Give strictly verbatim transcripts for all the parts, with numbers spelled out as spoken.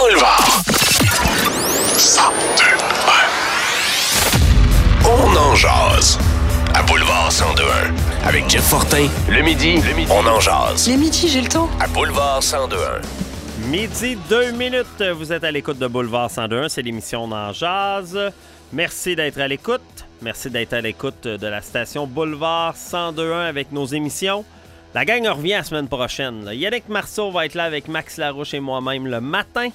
Boulevard. cent deux un. On en jase. À Boulevard cent deux un. Avec Jeff Fortin. Le midi, le midi, on en jase. Le midi, j'ai le temps. À Boulevard cent deux un. Midi, deux minutes. Vous êtes à l'écoute de Boulevard cent deux un. C'est l'émission On en jase. Merci d'être à l'écoute. Merci d'être à l'écoute de la station Boulevard cent deux un avec nos émissions. La gang revient la semaine prochaine. Yannick Marceau va être là avec Max Larouche et moi-même le matin.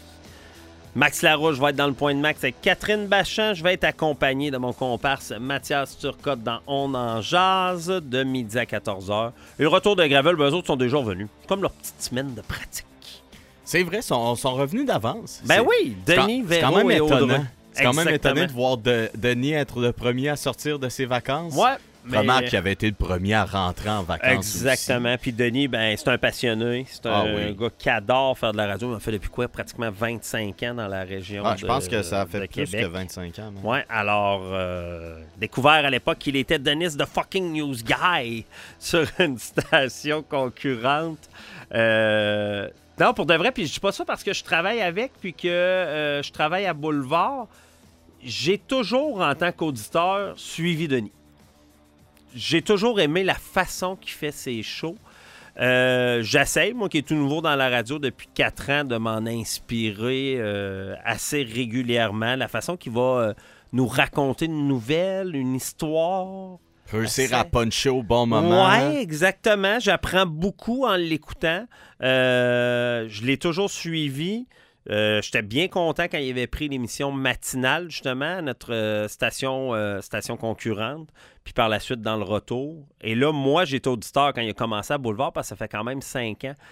Max Larouche va être dans le point de Max avec Catherine Bachand. Je vais être accompagné de mon comparse Mathias Turcotte dans On en jase de midi à quatorze heures. Et le retour de Gravel, ben, eux autres sont déjà revenus. Comme leur petite semaine de pratique. C'est vrai, ils sont, sont revenus d'avance. Ben c'est, oui, Denis, c'est quand, Véro c'est et quand même Audrey. étonnant. C'est quand même Exactement. étonnant de voir de, Denis être le premier à sortir de ses vacances. Ouais. Remarque Mais... qu'il avait été le premier à rentrer en vacances. Exactement. Aussi. Puis Denis, ben, c'est un passionné. C'est un, ah, oui. un gars qui adore faire de la radio. Il a fait depuis quoi? Pratiquement vingt-cinq ans dans la région ah, de Je pense que ça a fait plus Québec. que vingt-cinq ans. Oui, alors, euh, découvert à l'époque qu'il était Denis the fucking news guy sur une station concurrente. Euh, non, pour de vrai, puis je dis pas ça parce que je travaille avec, puis que euh, je travaille à Boulevard. J'ai toujours, en tant qu'auditeur, suivi Denis. J'ai toujours aimé la façon qu'il fait ses shows. Euh, j'essaie, moi qui est tout nouveau dans la radio depuis quatre ans, de m'en inspirer euh, assez régulièrement. La façon qu'il va euh, nous raconter une nouvelle, une histoire. Réussir assez... à puncher au bon moment. Oui, exactement. J'apprends beaucoup en l'écoutant. Euh, je l'ai toujours suivi. Euh, j'étais bien content quand il avait pris l'émission matinale, justement, à notre euh, station, euh, station concurrente, puis par la suite dans le retour. Et là, moi, j'étais auditeur quand il a commencé à Boulevard, parce que ça fait quand même cinq ans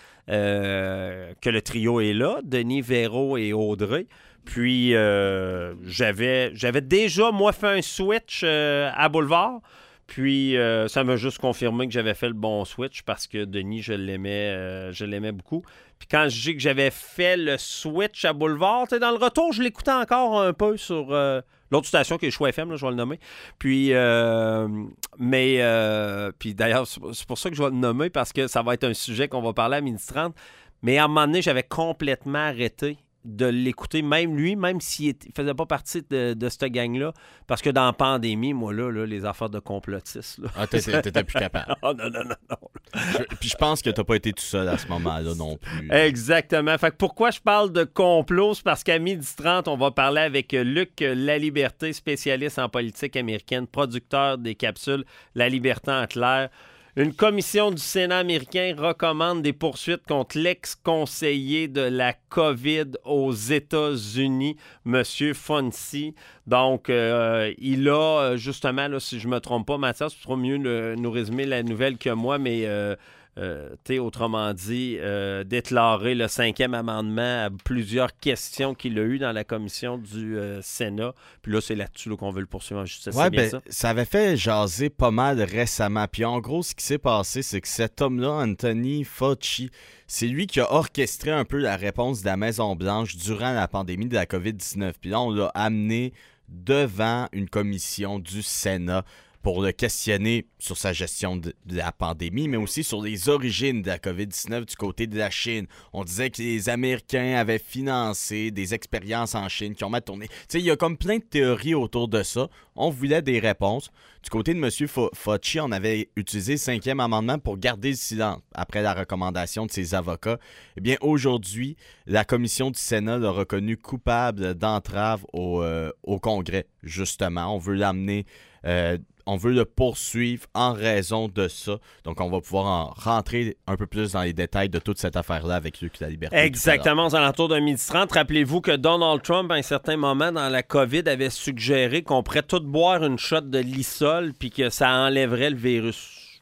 euh, que le trio est là, Denis, Véro et Audrey. Puis, euh, j'avais, j'avais déjà, moi, fait un switch euh, à Boulevard. Puis, euh, ça m'a juste confirmé que j'avais fait le bon switch parce que Denis, je l'aimais, euh, je l'aimais beaucoup. Puis quand je dis que j'avais fait le switch à Boulevard, dans le retour, je l'écoutais encore un peu sur euh, l'autre station qui est Choix F M, là, je vais le nommer. Puis, euh, mais, euh, puis d'ailleurs, c'est pour ça que je vais le nommer parce que ça va être un sujet qu'on va parler à midi trente. Mais à un moment donné, j'avais complètement arrêté de l'écouter, même lui, même s'il ne faisait pas partie de, de cette gang-là, parce que dans la pandémie, moi, là, là les affaires de complotistes... Là, ah, t'étais, t'étais plus capable. oh, non, non, non, non. Je, puis je pense que t'as pas été tout seul à ce moment-là non plus. Exactement. Fait que pourquoi je parle de complot? C'est parce qu'à midi trente, on va parler avec Luc Laliberté, spécialiste en politique américaine, producteur des capsules La Liberté en clair. Une commission du Sénat américain recommande des poursuites contre l'ex-conseiller de la COVID aux États-Unis, M. Fonsi. Donc, euh, il a, justement, là, si je ne me trompe pas, Mathias, tu pourras mieux le, nous résumer la nouvelle que moi, mais euh, euh, tu autrement dit, euh, déclarer le cinquième amendement à plusieurs questions qu'il a eues dans la commission du euh, Sénat. Puis là, c'est là-dessus là, qu'on veut le poursuivre en justice. Ouais, c'est bien ben, ça? ça avait fait jaser pas mal récemment. Puis en gros, ce qui s'est passé, c'est que cet homme-là, Anthony Fauci, c'est lui qui a orchestré un peu la réponse de la Maison-Blanche durant la pandémie de la covid dix-neuf. Puis là, on l'a amené devant une commission du Sénat pour le questionner sur sa gestion de, de la pandémie, mais aussi sur les origines de la covid dix-neuf du côté de la Chine. On disait que les Américains avaient financé des expériences en Chine qui ont mal tourné. Tu sais, il y a comme plein de théories autour de ça. On voulait des réponses. Du côté de M. Fa- Fauci, on avait utilisé le cinquième amendement pour garder le silence après la recommandation de ses avocats. Eh bien, aujourd'hui, la commission du Sénat l'a reconnu coupable d'entrave au, euh, au Congrès, justement. On veut l'amener... Euh, On veut le poursuivre en raison de ça. Donc, on va pouvoir en rentrer un peu plus dans les détails de toute cette affaire-là avec Luc Laliberté. Exactement, aux alentours d'un midi trente. Rappelez-vous que Donald Trump, à un certain moment dans la COVID, avait suggéré qu'on pourrait tous boire une shot de Lysol puis que ça enlèverait le virus.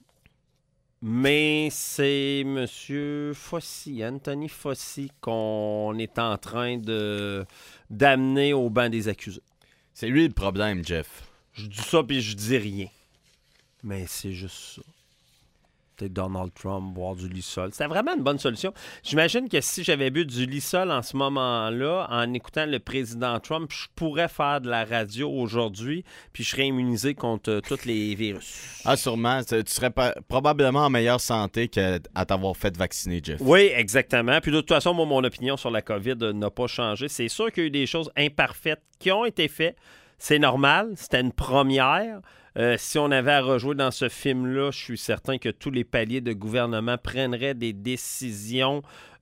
Mais c'est M. Fauci, Anthony Fauci, qu'on est en train de d'amener au banc des accusés. C'est lui le problème, Jeff. Je dis ça puis je dis rien. Mais c'est juste ça. peut-être Donald Trump, boire du Lysol. C'était vraiment une bonne solution. J'imagine que si j'avais bu du Lysol en ce moment-là, en écoutant le président Trump, je pourrais faire de la radio aujourd'hui, puis je serais immunisé contre euh, tous les virus. Ah, sûrement. Tu serais pas, probablement en meilleure santé qu'à t'avoir fait vacciner, Jeff. Oui, exactement. Puis de toute façon, moi, mon opinion sur la COVID euh, n'a pas changé. C'est sûr qu'il y a eu des choses imparfaites qui ont été faites. C'est normal. C'était une première. Euh, si on avait à rejouer dans ce film-là, je suis certain que tous les paliers de gouvernement prendraient des décisions,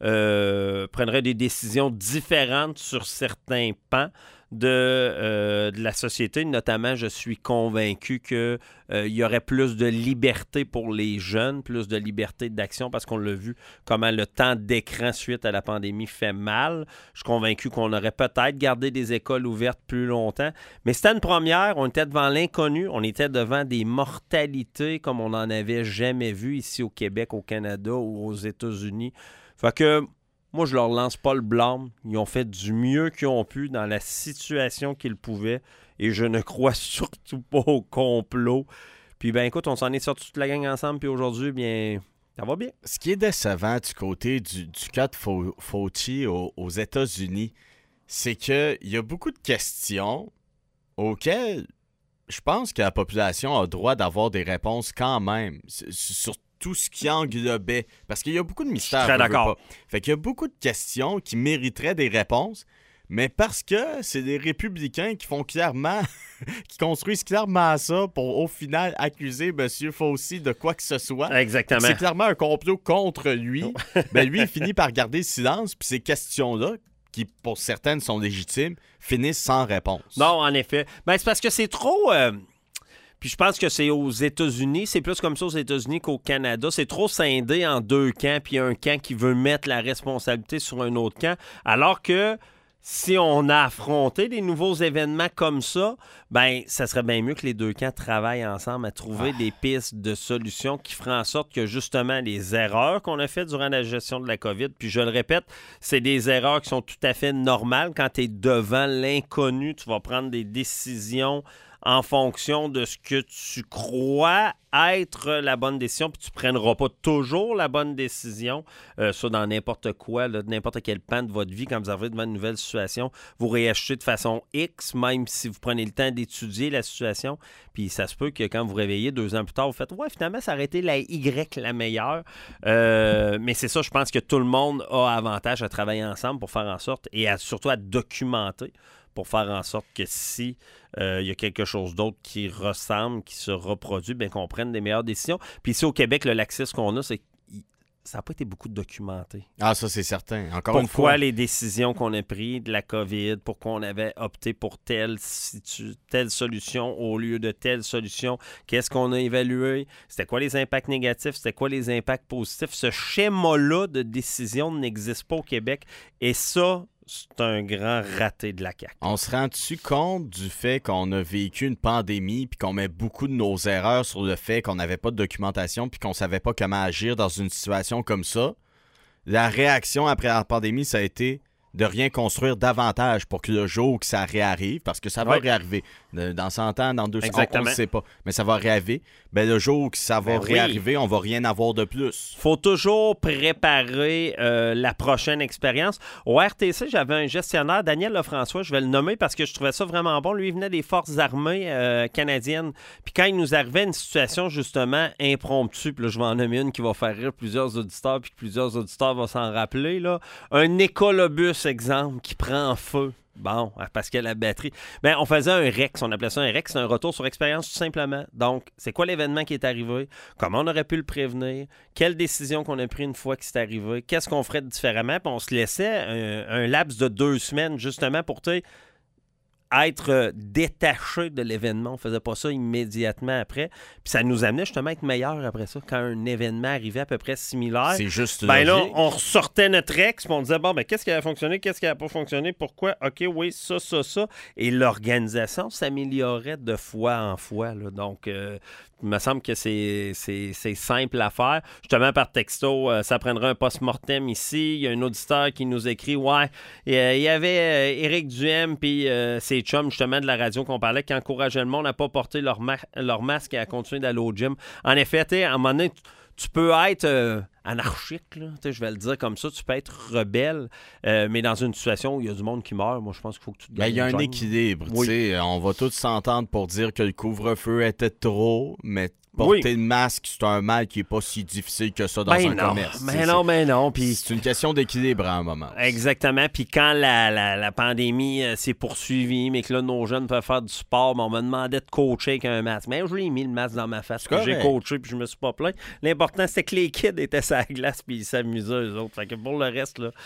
euh, prendraient des décisions différentes sur certains pans de, euh, de la société. Notamment, je suis convaincu qu'il euh, y aurait plus de liberté pour les jeunes, plus de liberté d'action, parce qu'on l'a vu comment le temps d'écran suite à la pandémie fait mal. Je suis convaincu qu'on aurait peut-être gardé des écoles ouvertes plus longtemps. Mais c'était une première. On était devant l'inconnu. On était devant des mortalités comme on n'en avait jamais vu ici au Québec, au Canada ou aux États-Unis. Fait que moi, je leur lance pas le blâme. Ils ont fait du mieux qu'ils ont pu dans la situation qu'ils pouvaient. Et je ne crois surtout pas au complot. Puis, ben écoute, on s'en est sortis toute la gang ensemble. Puis aujourd'hui, bien, ça va bien. Ce qui est décevant du côté du, du cas de Fau- Fauci aux, aux États-Unis, c'est qu'il y a beaucoup de questions auxquelles je pense que la population a droit d'avoir des réponses quand même. Sur tout ce qui englobait. Parce qu'il y a beaucoup de mystères. Je suis très d'accord. Fait qu'il y a beaucoup de questions qui mériteraient des réponses, mais parce que c'est des républicains qui font clairement, qui construisent clairement ça pour au final accuser M. Fauci de quoi que ce soit. Exactement. C'est clairement un complot contre lui. Ben lui, il finit par garder le silence, puis ces questions-là, qui pour certaines sont légitimes, finissent sans réponse. Non, en effet. Ben, c'est parce que c'est trop... Euh... Puis je pense que c'est aux États-Unis, c'est plus comme ça aux États-Unis qu'au Canada. C'est trop scindé en deux camps, puis un camp qui veut mettre la responsabilité sur un autre camp. Alors que si on a affronté des nouveaux événements comme ça, ben ça serait bien mieux que les deux camps travaillent ensemble à trouver ah. des pistes de solutions qui feraient en sorte que justement les erreurs qu'on a faites durant la gestion de la COVID, puis je le répète, c'est des erreurs qui sont tout à fait normales. Quand tu es devant l'inconnu, tu vas prendre des décisions en fonction de ce que tu crois être la bonne décision, puis tu ne prendras pas toujours la bonne décision, euh, ça dans n'importe quoi, là, n'importe quel pan de votre vie, quand vous arrivez devant une nouvelle situation, vous réagissez de façon X, même si vous prenez le temps d'étudier la situation, puis ça se peut que quand vous vous réveillez deux ans plus tard, vous faites « Ouais, finalement, ça aurait été la Y la meilleure. Euh, » Mais c'est ça, je pense que tout le monde a avantage à travailler ensemble pour faire en sorte, et à, surtout à documenter, pour faire en sorte que si euh, il y a quelque chose d'autre qui ressemble, qui se reproduit, bien qu'on prenne des meilleures décisions. Puis ici au Québec, le laxisme qu'on a, c'est que ça n'a pas été beaucoup documenté. Ah, ça, c'est certain. Encore pourquoi une fois. les décisions qu'on a prises de la COVID, pourquoi on avait opté pour telle, situ- telle solution au lieu de telle solution, qu'est-ce qu'on a évalué, c'était quoi les impacts négatifs, c'était quoi les impacts positifs. Ce schéma-là de décision n'existe pas au Québec. Et ça, c'est un grand raté de la C A Q. On se rend-tu compte du fait qu'on a vécu une pandémie puis qu'on met beaucoup de nos erreurs sur le fait qu'on n'avait pas de documentation puis qu'on savait pas comment agir dans une situation comme ça? La réaction après la pandémie, ça a été de rien construire davantage pour que le jour que ça réarrive, parce que ça va oui. réarriver, dans cent ans, dans deux cents ans, on ne sait pas, mais ça va réarriver, ben le jour que ça va ben réarriver, oui. on va rien avoir de plus. Faut toujours préparer euh, la prochaine expérience. Au R T C, j'avais un gestionnaire, Daniel Lefrançois, je vais le nommer parce que je trouvais ça vraiment bon. Lui, il venait des Forces armées euh, canadiennes, puis quand il nous arrivait une situation justement impromptue, puis là, je vais en nommer une qui va faire rire plusieurs auditeurs, puis que plusieurs auditeurs vont s'en rappeler, là, un écolobus, exemple, qui prend en feu. Bon, parce que la batterie... Bien, on faisait un R E X, on appelait ça un R E X, c'est un retour sur expérience tout simplement. Donc, c'est quoi l'événement qui est arrivé? Comment on aurait pu le prévenir? Quelle décision qu'on a prise une fois que c'est arrivé? Qu'est-ce qu'on ferait différemment? Puis on se laissait un, un laps de deux semaines justement pour être détaché de l'événement. On ne faisait pas ça immédiatement après. Puis ça nous amenait justement à être meilleur après ça. Quand un événement arrivait à peu près similaire, c'est juste ben là, on ressortait notre ex, puis on disait, bon, ben qu'est-ce qui a fonctionné, qu'est-ce qui n'a pas fonctionné, pourquoi, OK, oui, ça, ça, ça. Et l'organisation s'améliorait de fois en fois. Là. Donc, euh, il me semble que c'est, c'est, c'est simple à faire. Justement, par texto, euh, ça prendra un post-mortem ici. Il y a un auditeur qui nous écrit, ouais, il euh, y avait euh, Éric Duhem, puis euh, ses chums, justement, de la radio qu'on parlait, qui encourageaient le monde à ne pas porter leur, ma- leur masque et à continuer d'aller au gym. En effet, tu sais, à un moment donné, tu peux être euh, anarchique, là, je vais le dire comme ça, tu peux être rebelle, euh, mais dans une situation où il y a du monde qui meurt, moi, je pense qu'il faut que tu te Ben, il y a un gagnes. équilibre. Oui. tu sais, On va tous s'entendre pour dire que le couvre-feu était trop, mais porter Oui. le masque, c'est un mal qui n'est pas si difficile que ça dans Ben un non, commerce. ben C'est- non, ben non. Puis C'est une question d'équilibre à un moment. exactement. Puis quand la, la, la pandémie euh, s'est poursuivie, mais que là, nos jeunes peuvent faire du sport, ben, on me demandait de coacher avec un masque. Mais je lui ai mis le masque dans ma face. C'est Puis j'ai correct. coaché, puis je me suis pas plaint. L'important, c'était que les kids étaient sur la glace, puis ils s'amusaient, eux autres. Fait que pour le reste, là,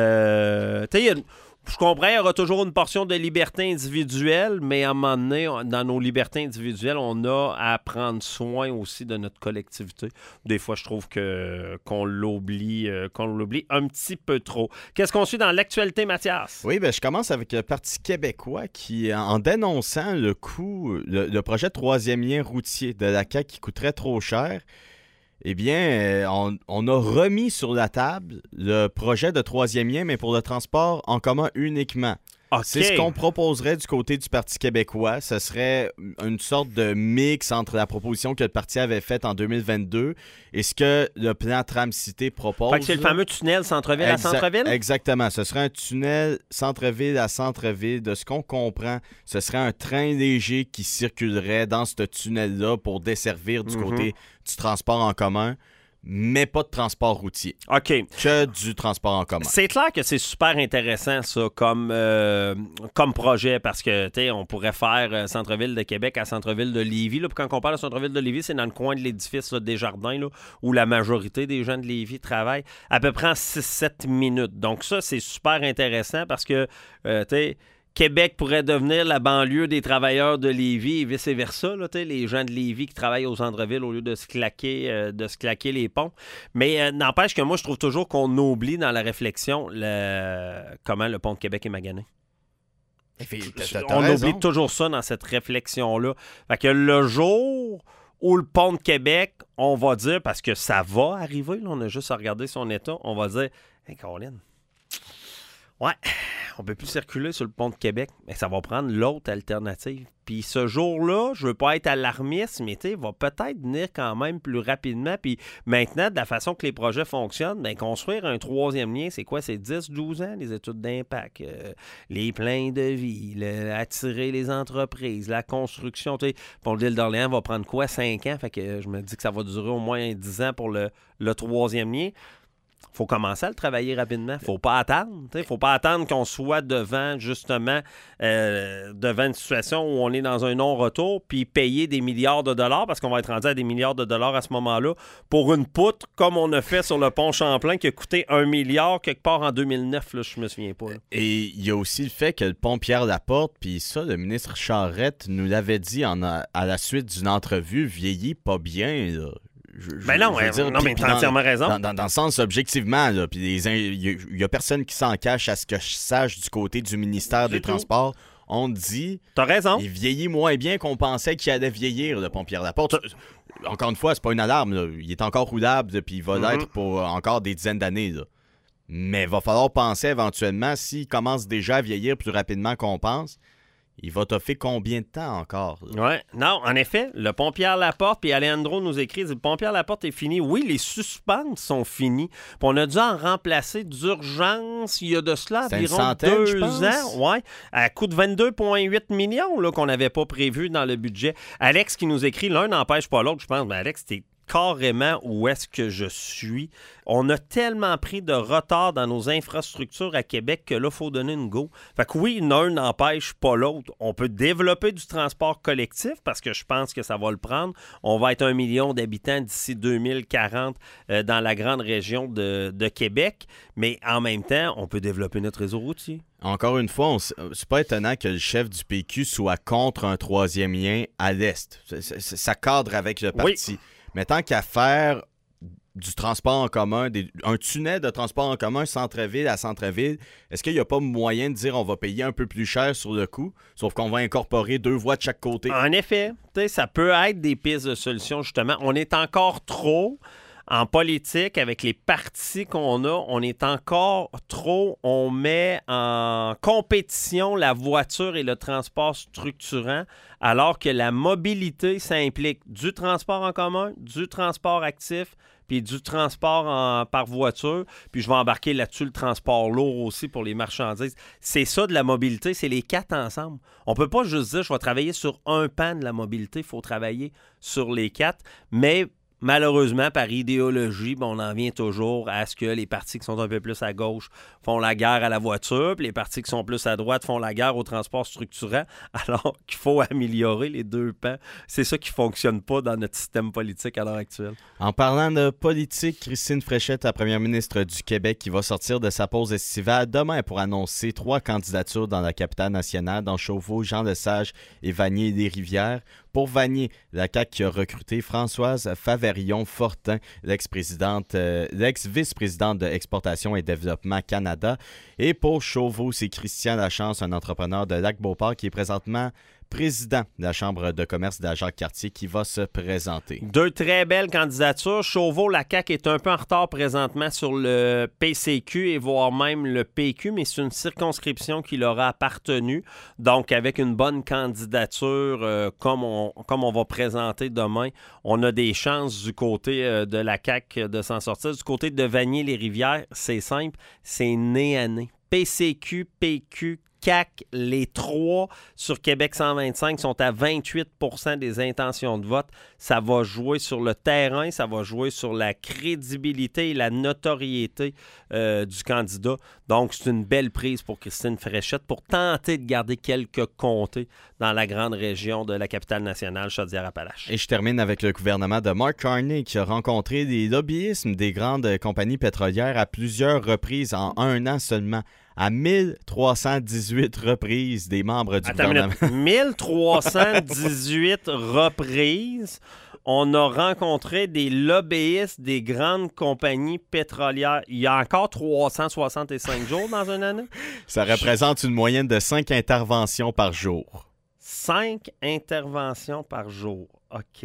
euh, tu sais, il y a une- je comprends, il y aura toujours une portion de liberté individuelle, mais à un moment donné, on- dans nos libertés individuelles, on a à prendre soin aussi de notre collectivité. Des fois, je trouve que qu'on l'oublie, euh, qu'on l'oublie un petit peu trop. Qu'est-ce qu'on suit dans l'actualité, Mathias? Oui, ben, je commence avec le Parti québécois qui, en dénonçant le coût, le, le projet de troisième lien routier de la C A Q qui coûterait trop cher, eh bien, euh, on, on a remis sur la table le projet de troisième lien, mais pour le transport en commun uniquement. OK. C'est ce qu'on proposerait du côté du Parti québécois. Ce serait une sorte de mix entre la proposition que le parti avait faite en deux mille vingt-deux et ce que le plan Tram-Cité propose. Fait que c'est le là. fameux tunnel centre-ville à Exa- centre-ville? Exactement. Ce serait un tunnel centre-ville à centre-ville. De ce qu'on comprend, ce serait un train léger qui circulerait dans ce tunnel-là pour desservir du Mhm. côté du transport en commun, mais pas de transport routier, OK. que du transport en commun. C'est clair que c'est super intéressant, ça, comme, euh, comme projet, parce que, tu sais, on pourrait faire euh, centre-ville de Québec à centre-ville de Lévis. Là. Puis quand on parle de centre-ville de Lévis, c'est dans le coin de l'édifice là, Desjardins, là, où la majorité des gens de Lévis travaillent, à peu près en six sept minutes. Donc ça, c'est super intéressant parce que, euh, tu sais, Québec pourrait devenir la banlieue des travailleurs de Lévis et vice-versa. Là, les gens de Lévis qui travaillent au centre-ville au lieu de se claquer, euh, de se claquer les ponts. Mais euh, n'empêche que moi, je trouve toujours qu'on oublie dans la réflexion le... comment le pont de Québec est magané. T'as- t'as On raison. oublie toujours ça dans cette réflexion-là. Fait que le jour où le pont de Québec, on va dire, parce que ça va arriver, là, on a juste à regarder son état, on va dire « Hey, Colin, ouais, on peut plus circuler sur le pont de Québec, mais ça va prendre l'autre alternative. » Puis ce jour-là, je veux pas être alarmiste, mais tu sais, il va peut-être venir quand même plus rapidement. Puis maintenant, de la façon que les projets fonctionnent, bien, construire un troisième lien, c'est quoi? C'est dix douze ans, les études d'impact, euh, les plans de vie, le- attirer les entreprises, la construction. Tu sais, pour l'île d'Orléans, va prendre quoi? cinq ans? Fait que je me dis que ça va durer au moins dix ans pour le, le troisième lien. Faut commencer à le travailler rapidement. Faut pas attendre. Il faut pas attendre qu'on soit devant, justement, euh, devant une situation où on est dans un non-retour, puis payer des milliards de dollars, parce qu'on va être rendu à des milliards de dollars à ce moment-là, pour une poutre, comme on a fait sur le pont Champlain, qui a coûté un milliard quelque part en deux mille neuf, là, je me souviens pas. Là. Et il y a aussi le fait que le pont Pierre-Laporte, puis ça, le ministre Charette nous l'avait dit en a- à la suite d'une entrevue, vieillit pas bien, là. Je- je- Ben non, je veux euh, dire, non puis- mais puis t'as dans- entièrement raison. Dans, dans- dans le sens objectivement, là, puis les in- il y, a- il y a personne qui s'en cache à ce que je sache du côté du ministère Du des tout. Transports. On dit, T'as raison. il vieillit moins bien qu'on pensait qu'il allait vieillir, le pont Pierre-Laporte. Encore une fois, c'est pas une alarme, là. Il est encore roulable, puis il va Mhm. l'être pour euh, encore des dizaines d'années, là. Mais il va falloir penser éventuellement, s'il commence déjà à vieillir plus rapidement qu'on pense, il va t'offrir combien de temps encore? là? Ouais. Non, en effet, le pont Pierre-Laporte, puis Alejandro nous écrit, le pont Pierre-Laporte est fini. Oui, les suspentes sont finis. Puis on a dû en remplacer d'urgence il y a de cela C'est une environ centaine, deux je pense. ans. Ouais, à coût de vingt-deux virgule huit millions là, qu'on n'avait pas prévu dans le budget. Alex qui nous écrit, l'un n'empêche pas l'autre, je pense. Mais Alex, t'es carrément où est-ce que je suis. On a tellement pris de retard dans nos infrastructures à Québec que là, il faut donner une go. Fait que oui, l'un n'empêche pas l'autre. On peut développer du transport collectif parce que je pense que ça va le prendre. On va être un million d'habitants d'ici deux mille quarante euh, dans la grande région de, de Québec. Mais en même temps, on peut développer notre réseau routier. Encore une fois, on s- c'est pas étonnant que le chef du P Q soit contre un troisième lien à l'Est. C'est- c'est- Ça cadre avec le parti. Mais tant qu'à faire du transport en commun, des- un tunnel de transport en commun centre-ville à centre-ville, est-ce qu'il n'y a pas moyen de dire on va payer un peu plus cher sur le coût, sauf qu'on va incorporer deux voies de chaque côté? En effet, tu sais, ça peut être des pistes de solution, justement. On est encore trop en politique, avec les partis qu'on a, on est encore trop, on met en compétition la voiture et le transport structurant, alors que la mobilité, ça implique du transport en commun, du transport actif, puis du transport en, par voiture. Puis je vais embarquer là-dessus le transport lourd aussi pour les marchandises. C'est ça de la mobilité, c'est les quatre ensemble. On peut pas juste dire je vais travailler sur un pan de la mobilité, il faut travailler sur les quatre, mais malheureusement, par idéologie, ben, on en vient toujours à ce que les partis qui sont un peu plus à gauche font la guerre à la voiture, puis les partis qui sont plus à droite font la guerre au transport structurant, alors qu'il faut améliorer les deux pans. C'est ça qui ne fonctionne pas dans notre système politique à l'heure actuelle. En parlant de politique, Christine Fréchette, la première ministre du Québec, qui va sortir de sa pause estivale demain pour annoncer trois candidatures dans la capitale nationale, dans Chauveau, Jean-Lesage et Vanier-des-Rivières. Pour Vanier, la C A Q qui a recruté Françoise Faverion-Fortin, l'ex-présidente, euh, l'ex-vice-présidente de Exportation et Développement Canada. Et pour Chauveau, c'est Christian Lachance, un entrepreneur de Lac-Beauport qui est présentement président de la Chambre de commerce de la Jacques-Cartier qui va se présenter. Deux très belles candidatures. Chauveau, la C A Q est un peu en retard présentement sur le P C Q et voire même le P Q, mais c'est une circonscription qui leur a appartenu. Donc, avec une bonne candidature, euh, comme, on, comme on va présenter demain, on a des chances du côté euh, de la C A Q de s'en sortir. Du côté de Vanier-les-Rivières, c'est simple, c'est nez à nez. P C Q, P Q, C A Q, les trois sur Québec cent vingt-cinq sont à vingt-huit pour cent des intentions de vote. Ça va jouer sur le terrain, ça va jouer sur la crédibilité et la notoriété euh, du candidat. Donc, c'est une belle prise pour Christine Fréchette pour tenter de garder quelques comtés dans la grande région de la capitale nationale, Chaudière-Appalaches. Et je termine avec le gouvernement de Mark Carney qui a rencontré des lobbyismes des grandes compagnies pétrolières à plusieurs reprises en un an seulement. À mille trois cent dix-huit reprises des membres du Attends gouvernement. mille trois cent dix-huit reprises, on a rencontré des lobbyistes des grandes compagnies pétrolières. Il y a encore trois cent soixante-cinq jours dans une année. Ça représente une moyenne de cinq interventions par jour. Cinq interventions par jour. OK.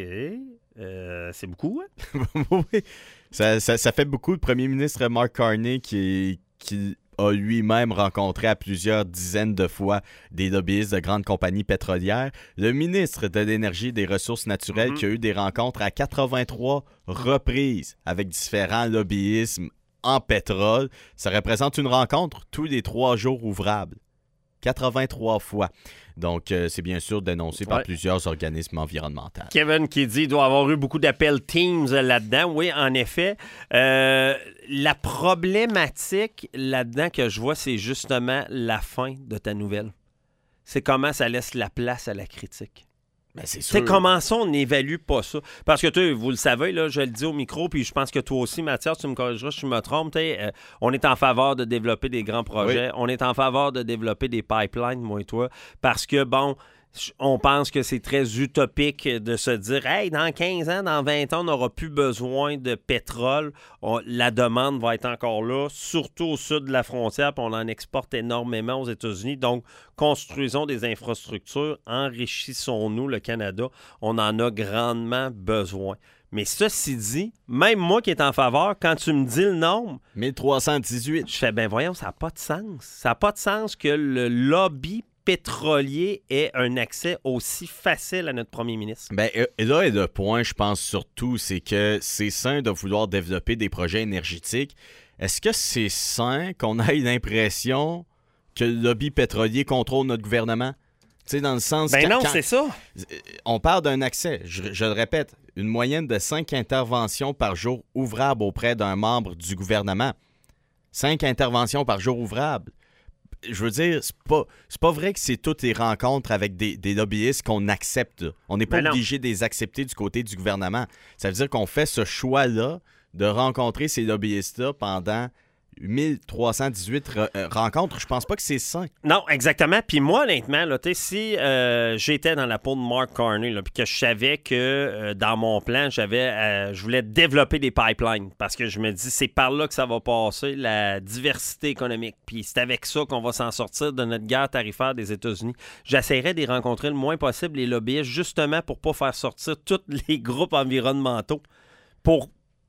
Euh, c'est beaucoup, hein? Oui. Ça, ça, ça fait beaucoup. Le premier ministre Mark Carney qui, qui a lui-même rencontré à plusieurs dizaines de fois des lobbyistes de grandes compagnies pétrolières. Le ministre de l'Énergie et des Ressources naturelles mm-hmm. qui a eu des rencontres à quatre-vingt-trois reprises avec différents lobbyismes en pétrole. Ça représente une rencontre tous les trois jours ouvrables. quatre-vingt-trois fois. Donc, euh, c'est bien sûr dénoncé par ouais. plusieurs organismes environnementaux. Kevin qui dit qu'il doit avoir eu beaucoup d'appels Teams là-dedans. Oui, en effet. Euh, la problématique là-dedans que je vois, c'est justement la fin de ta nouvelle. C'est comment ça laisse la place à la critique. Ben, c'est sûr. C'est comment ça, on n'évalue pas ça. Parce que, tu vous le savez, là, je le dis au micro, puis je pense que toi aussi, Mathias, tu me corrigeras si je me trompe, euh, on est en faveur de développer des grands projets. Oui. On est en faveur de développer des pipelines, moi et toi, parce que, bon, on pense que c'est très utopique de se dire « Hey, dans quinze ans, dans vingt ans, on n'aura plus besoin de pétrole. On, la demande va être encore là, surtout au sud de la frontière, puis on en exporte énormément aux États-Unis. Donc, construisons des infrastructures, enrichissons-nous le Canada. On en a grandement besoin. » Mais ceci dit, même moi qui est en faveur, quand tu me dis le nombre... mille trois cent dix-huit. Je fais « Ben voyons, ça n'a pas de sens. Ça n'a pas de sens que le lobby pétrolier ait un accès aussi facile à notre premier ministre. Ben, et là, et le point, je pense surtout, c'est que c'est sain de vouloir développer des projets énergétiques. Est-ce que c'est sain qu'on ait l'impression que le lobby pétrolier contrôle notre gouvernement? Tu sais, dans le sens... Ben quand, non, quand c'est ça. On parle d'un accès, je, je le répète, une moyenne de cinq interventions par jour ouvrables auprès d'un membre du gouvernement. Cinq interventions par jour ouvrables. Je veux dire, c'est pas, c'est pas vrai que c'est toutes les rencontres avec des, des lobbyistes qu'on accepte. On n'est pas obligé de les accepter du côté du gouvernement. Ça veut dire qu'on fait ce choix-là de rencontrer ces lobbyistes-là pendant mille trois cent dix-huit re- euh, rencontres. Je pense pas que c'est sain. Non, exactement. Puis moi, honnêtement, là, si euh, j'étais dans la peau de Mark Carney, puis que je savais que euh, dans mon plan, j'avais, euh, je voulais développer des pipelines parce que je me dis, c'est par là que ça va passer, la diversité économique. Puis c'est avec ça qu'on va s'en sortir de notre guerre tarifaire des États-Unis. J'essaierais de les rencontrer le moins possible, les lobbyistes, justement pour pas faire sortir tous les groupes environnementaux pour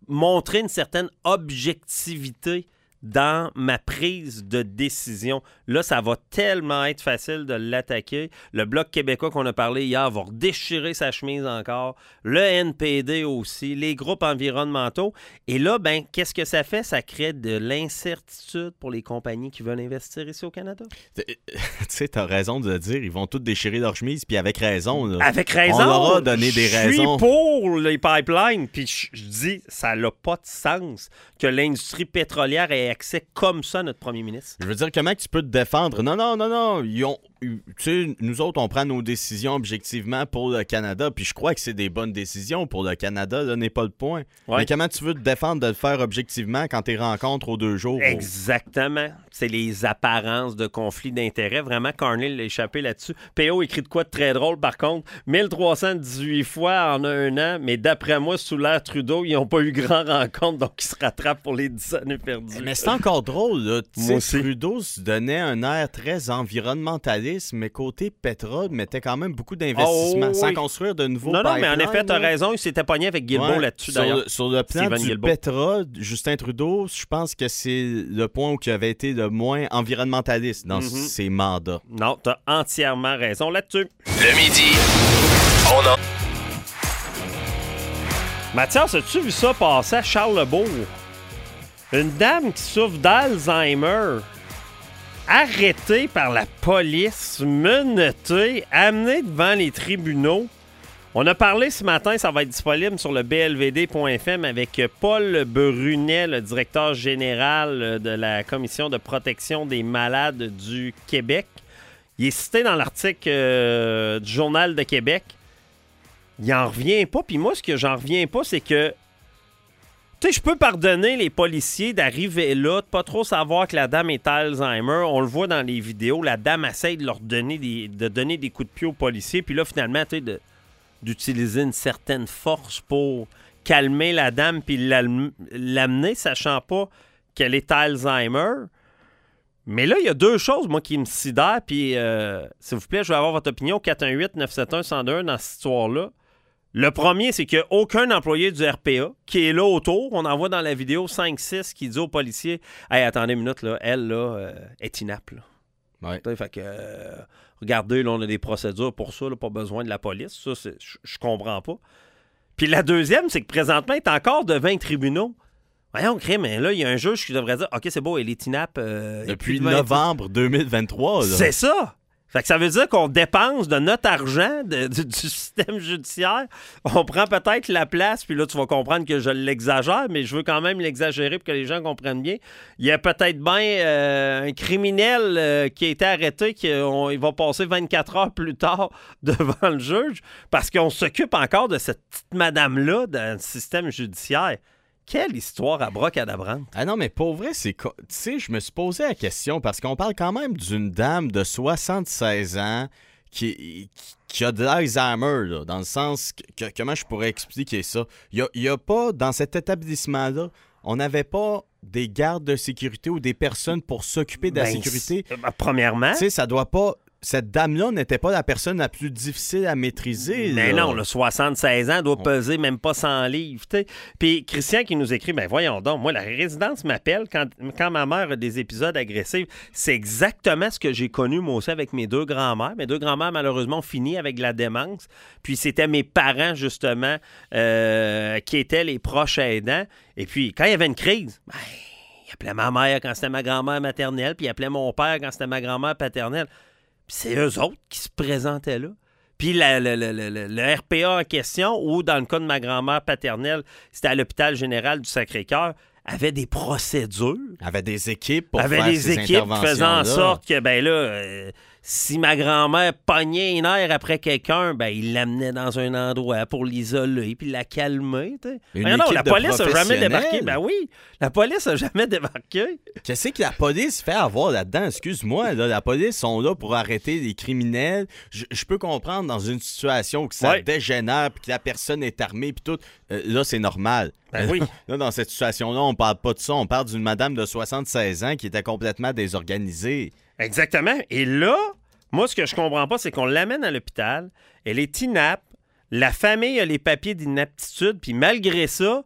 montrer une certaine objectivité dans ma prise de décision. Là, ça va tellement être facile de l'attaquer. Le Bloc québécois qu'on a parlé hier va redéchirer sa chemise encore. Le N P D aussi. Les groupes environnementaux. Et là, ben, qu'est-ce que ça fait? Ça crée de l'incertitude pour les compagnies qui veulent investir ici au Canada. Tu sais, t'as raison de le dire. Ils vont tous déchirer leur chemise, puis avec raison. Là. Avec raison! On leur a donné des raisons. Je suis pour les pipelines. Puis je, je dis, ça n'a pas de sens que l'industrie pétrolière ait accès comme ça à notre premier ministre. Je veux dire, comment tu peux te défendre? Non, non, non, non. Ils ont, tu sais, nous autres, on prend nos décisions objectivement pour le Canada, puis je crois que c'est des bonnes décisions pour le Canada, là n'est pas le point. Ouais. Mais comment tu veux te défendre de le faire objectivement quand tu rencontres aux deux jours? Exactement. C'est les apparences de conflit d'intérêts. Vraiment, Carney l'a échappé là-dessus. P O écrit de quoi de très drôle, par contre. mille trois cent dix-huit fois en un an, mais d'après moi, sous l'ère Trudeau, ils n'ont pas eu grand rencontre, donc ils se rattrapent pour les dix années perdues. Mais c'est encore drôle, là. Trudeau se donnait un air très environnementaliste, mais côté pétrole, mettait quand même beaucoup d'investissements, oh, oui. sans construire de nouveaux Non, non, pipelines, mais en effet, tu as là. raison, il s'était pogné avec Guilbeault ouais, là-dessus, sur d'ailleurs. Le, sur le plan Steven du Guilbeault. pétrole, Justin Trudeau, je pense que c'est le point où il avait été le moins environnementaliste dans mm-hmm. ses mandats. Non, tu as entièrement raison là-dessus. Le midi, on a... Mathias, as-tu vu ça passer à Charlesbourg? Une dame qui souffre d'Alzheimer, arrêtée par la police, menottée, amenée devant les tribunaux. On a parlé ce matin, ça va être disponible sur le b l v d point f m avec Paul Brunet, le directeur général de la Commission de protection des malades du Québec. Il est cité dans l'article euh, du Journal de Québec. Il en revient pas. Puis moi, ce que j'en reviens pas, c'est que tu sais, je peux pardonner les policiers d'arriver là, de pas trop savoir que la dame est Alzheimer. On le voit dans les vidéos, la dame essaie de leur donner des, de donner des coups de pied aux policiers. Puis là, finalement, tu sais, de, d'utiliser une certaine force pour calmer la dame puis l'amener, sachant pas qu'elle est Alzheimer. Mais là, il y a deux choses, moi, qui me sidèrent. Puis, euh, s'il vous plaît, je vais avoir votre opinion. quatre un huit neuf sept un un zéro deux un dans cette histoire-là. Le premier, c'est qu'il n'y a aucun employé du R P A qui est là autour. On en voit dans la vidéo cinq six qui dit aux policiers « Hey, attendez une minute, là, elle, là, euh, est inapte. » Ouais. Fait que, euh, regardez, là, on a des procédures pour ça, là, pas besoin de la police. Ça, je, je comprends pas. Puis la deuxième, c'est que présentement, elle est encore devant les tribunaux. Voyons, crée, mais là, il y a un juge qui devrait dire « OK, c'est beau, elle est inapte. Euh, » Depuis novembre deux mille vingt-trois. Là. C'est ça! Fait que ça veut dire qu'on dépense de notre argent de, de, du système judiciaire. On prend peut-être la place, puis là, tu vas comprendre que je l'exagère, mais je veux quand même l'exagérer pour que les gens comprennent bien. Il y a peut-être bien euh, un criminel euh, qui a été arrêté, qui on, il va passer vingt-quatre heures plus tard devant le juge, parce qu'on s'occupe encore de cette petite madame-là dans le système judiciaire. Quelle histoire à brocadabrante. Ah non, mais pour vrai, c'est... Tu sais, je me suis posé la question parce qu'on parle quand même d'une dame de soixante-seize ans qui, qui, qui a de l'Alzheimer, là, dans le sens... Que, que, comment je pourrais expliquer ça? Il n'y a, a pas, dans cet établissement-là, on n'avait pas des gardes de sécurité ou des personnes pour s'occuper de la ben, sécurité. Premièrement... Tu sais, ça doit pas... Cette dame-là n'était pas la personne la plus difficile à maîtriser. Mais là. non, le soixante-seize ans doit peser même pas cent livres. T'sais. Puis Christian qui nous écrit, ben voyons donc, moi, la résidence m'appelle quand, quand ma mère a des épisodes agressifs. C'est exactement ce que j'ai connu, moi aussi, avec mes deux grands-mères. Mes deux grands-mères, malheureusement, ont fini avec la démence. Puis c'était mes parents, justement, euh, qui étaient les proches aidants. Et puis, quand il y avait une crise, ben, il appelait ma mère quand c'était ma grand-mère maternelle, puis il appelait mon père quand c'était ma grand-mère paternelle. Puis c'est eux autres qui se présentaient là. Puis la, la, la, la, le R P A en question, ou dans le cas de ma grand-mère paternelle, c'était à l'hôpital général du Sacré-Cœur, avait des procédures. Avait des équipes pour avait faire des ces équipes qui faisaient en là. sorte que, ben là, euh, si ma grand-mère pognait une nerfs après quelqu'un, ben il l'amenait dans un endroit pour l'isoler puis la calmer. Une non, équipe la de police n'a jamais débarqué. professionnels. Ben oui, la police n'a jamais débarqué. Qu'est-ce que la police fait avoir là-dedans? Excuse-moi, là, la police sont là pour arrêter les criminels. Je, je peux comprendre dans une situation où ça Ouais. dégénère puis que la personne est armée puis tout. Euh, là, c'est normal. Ben oui. Là, dans cette situation-là, on parle pas de ça. On parle d'une madame de soixante-seize ans qui était complètement désorganisée. Exactement. Et là, moi, ce que je comprends pas, c'est qu'on l'amène à l'hôpital, elle est inapte, la famille a les papiers d'inaptitude, puis malgré ça,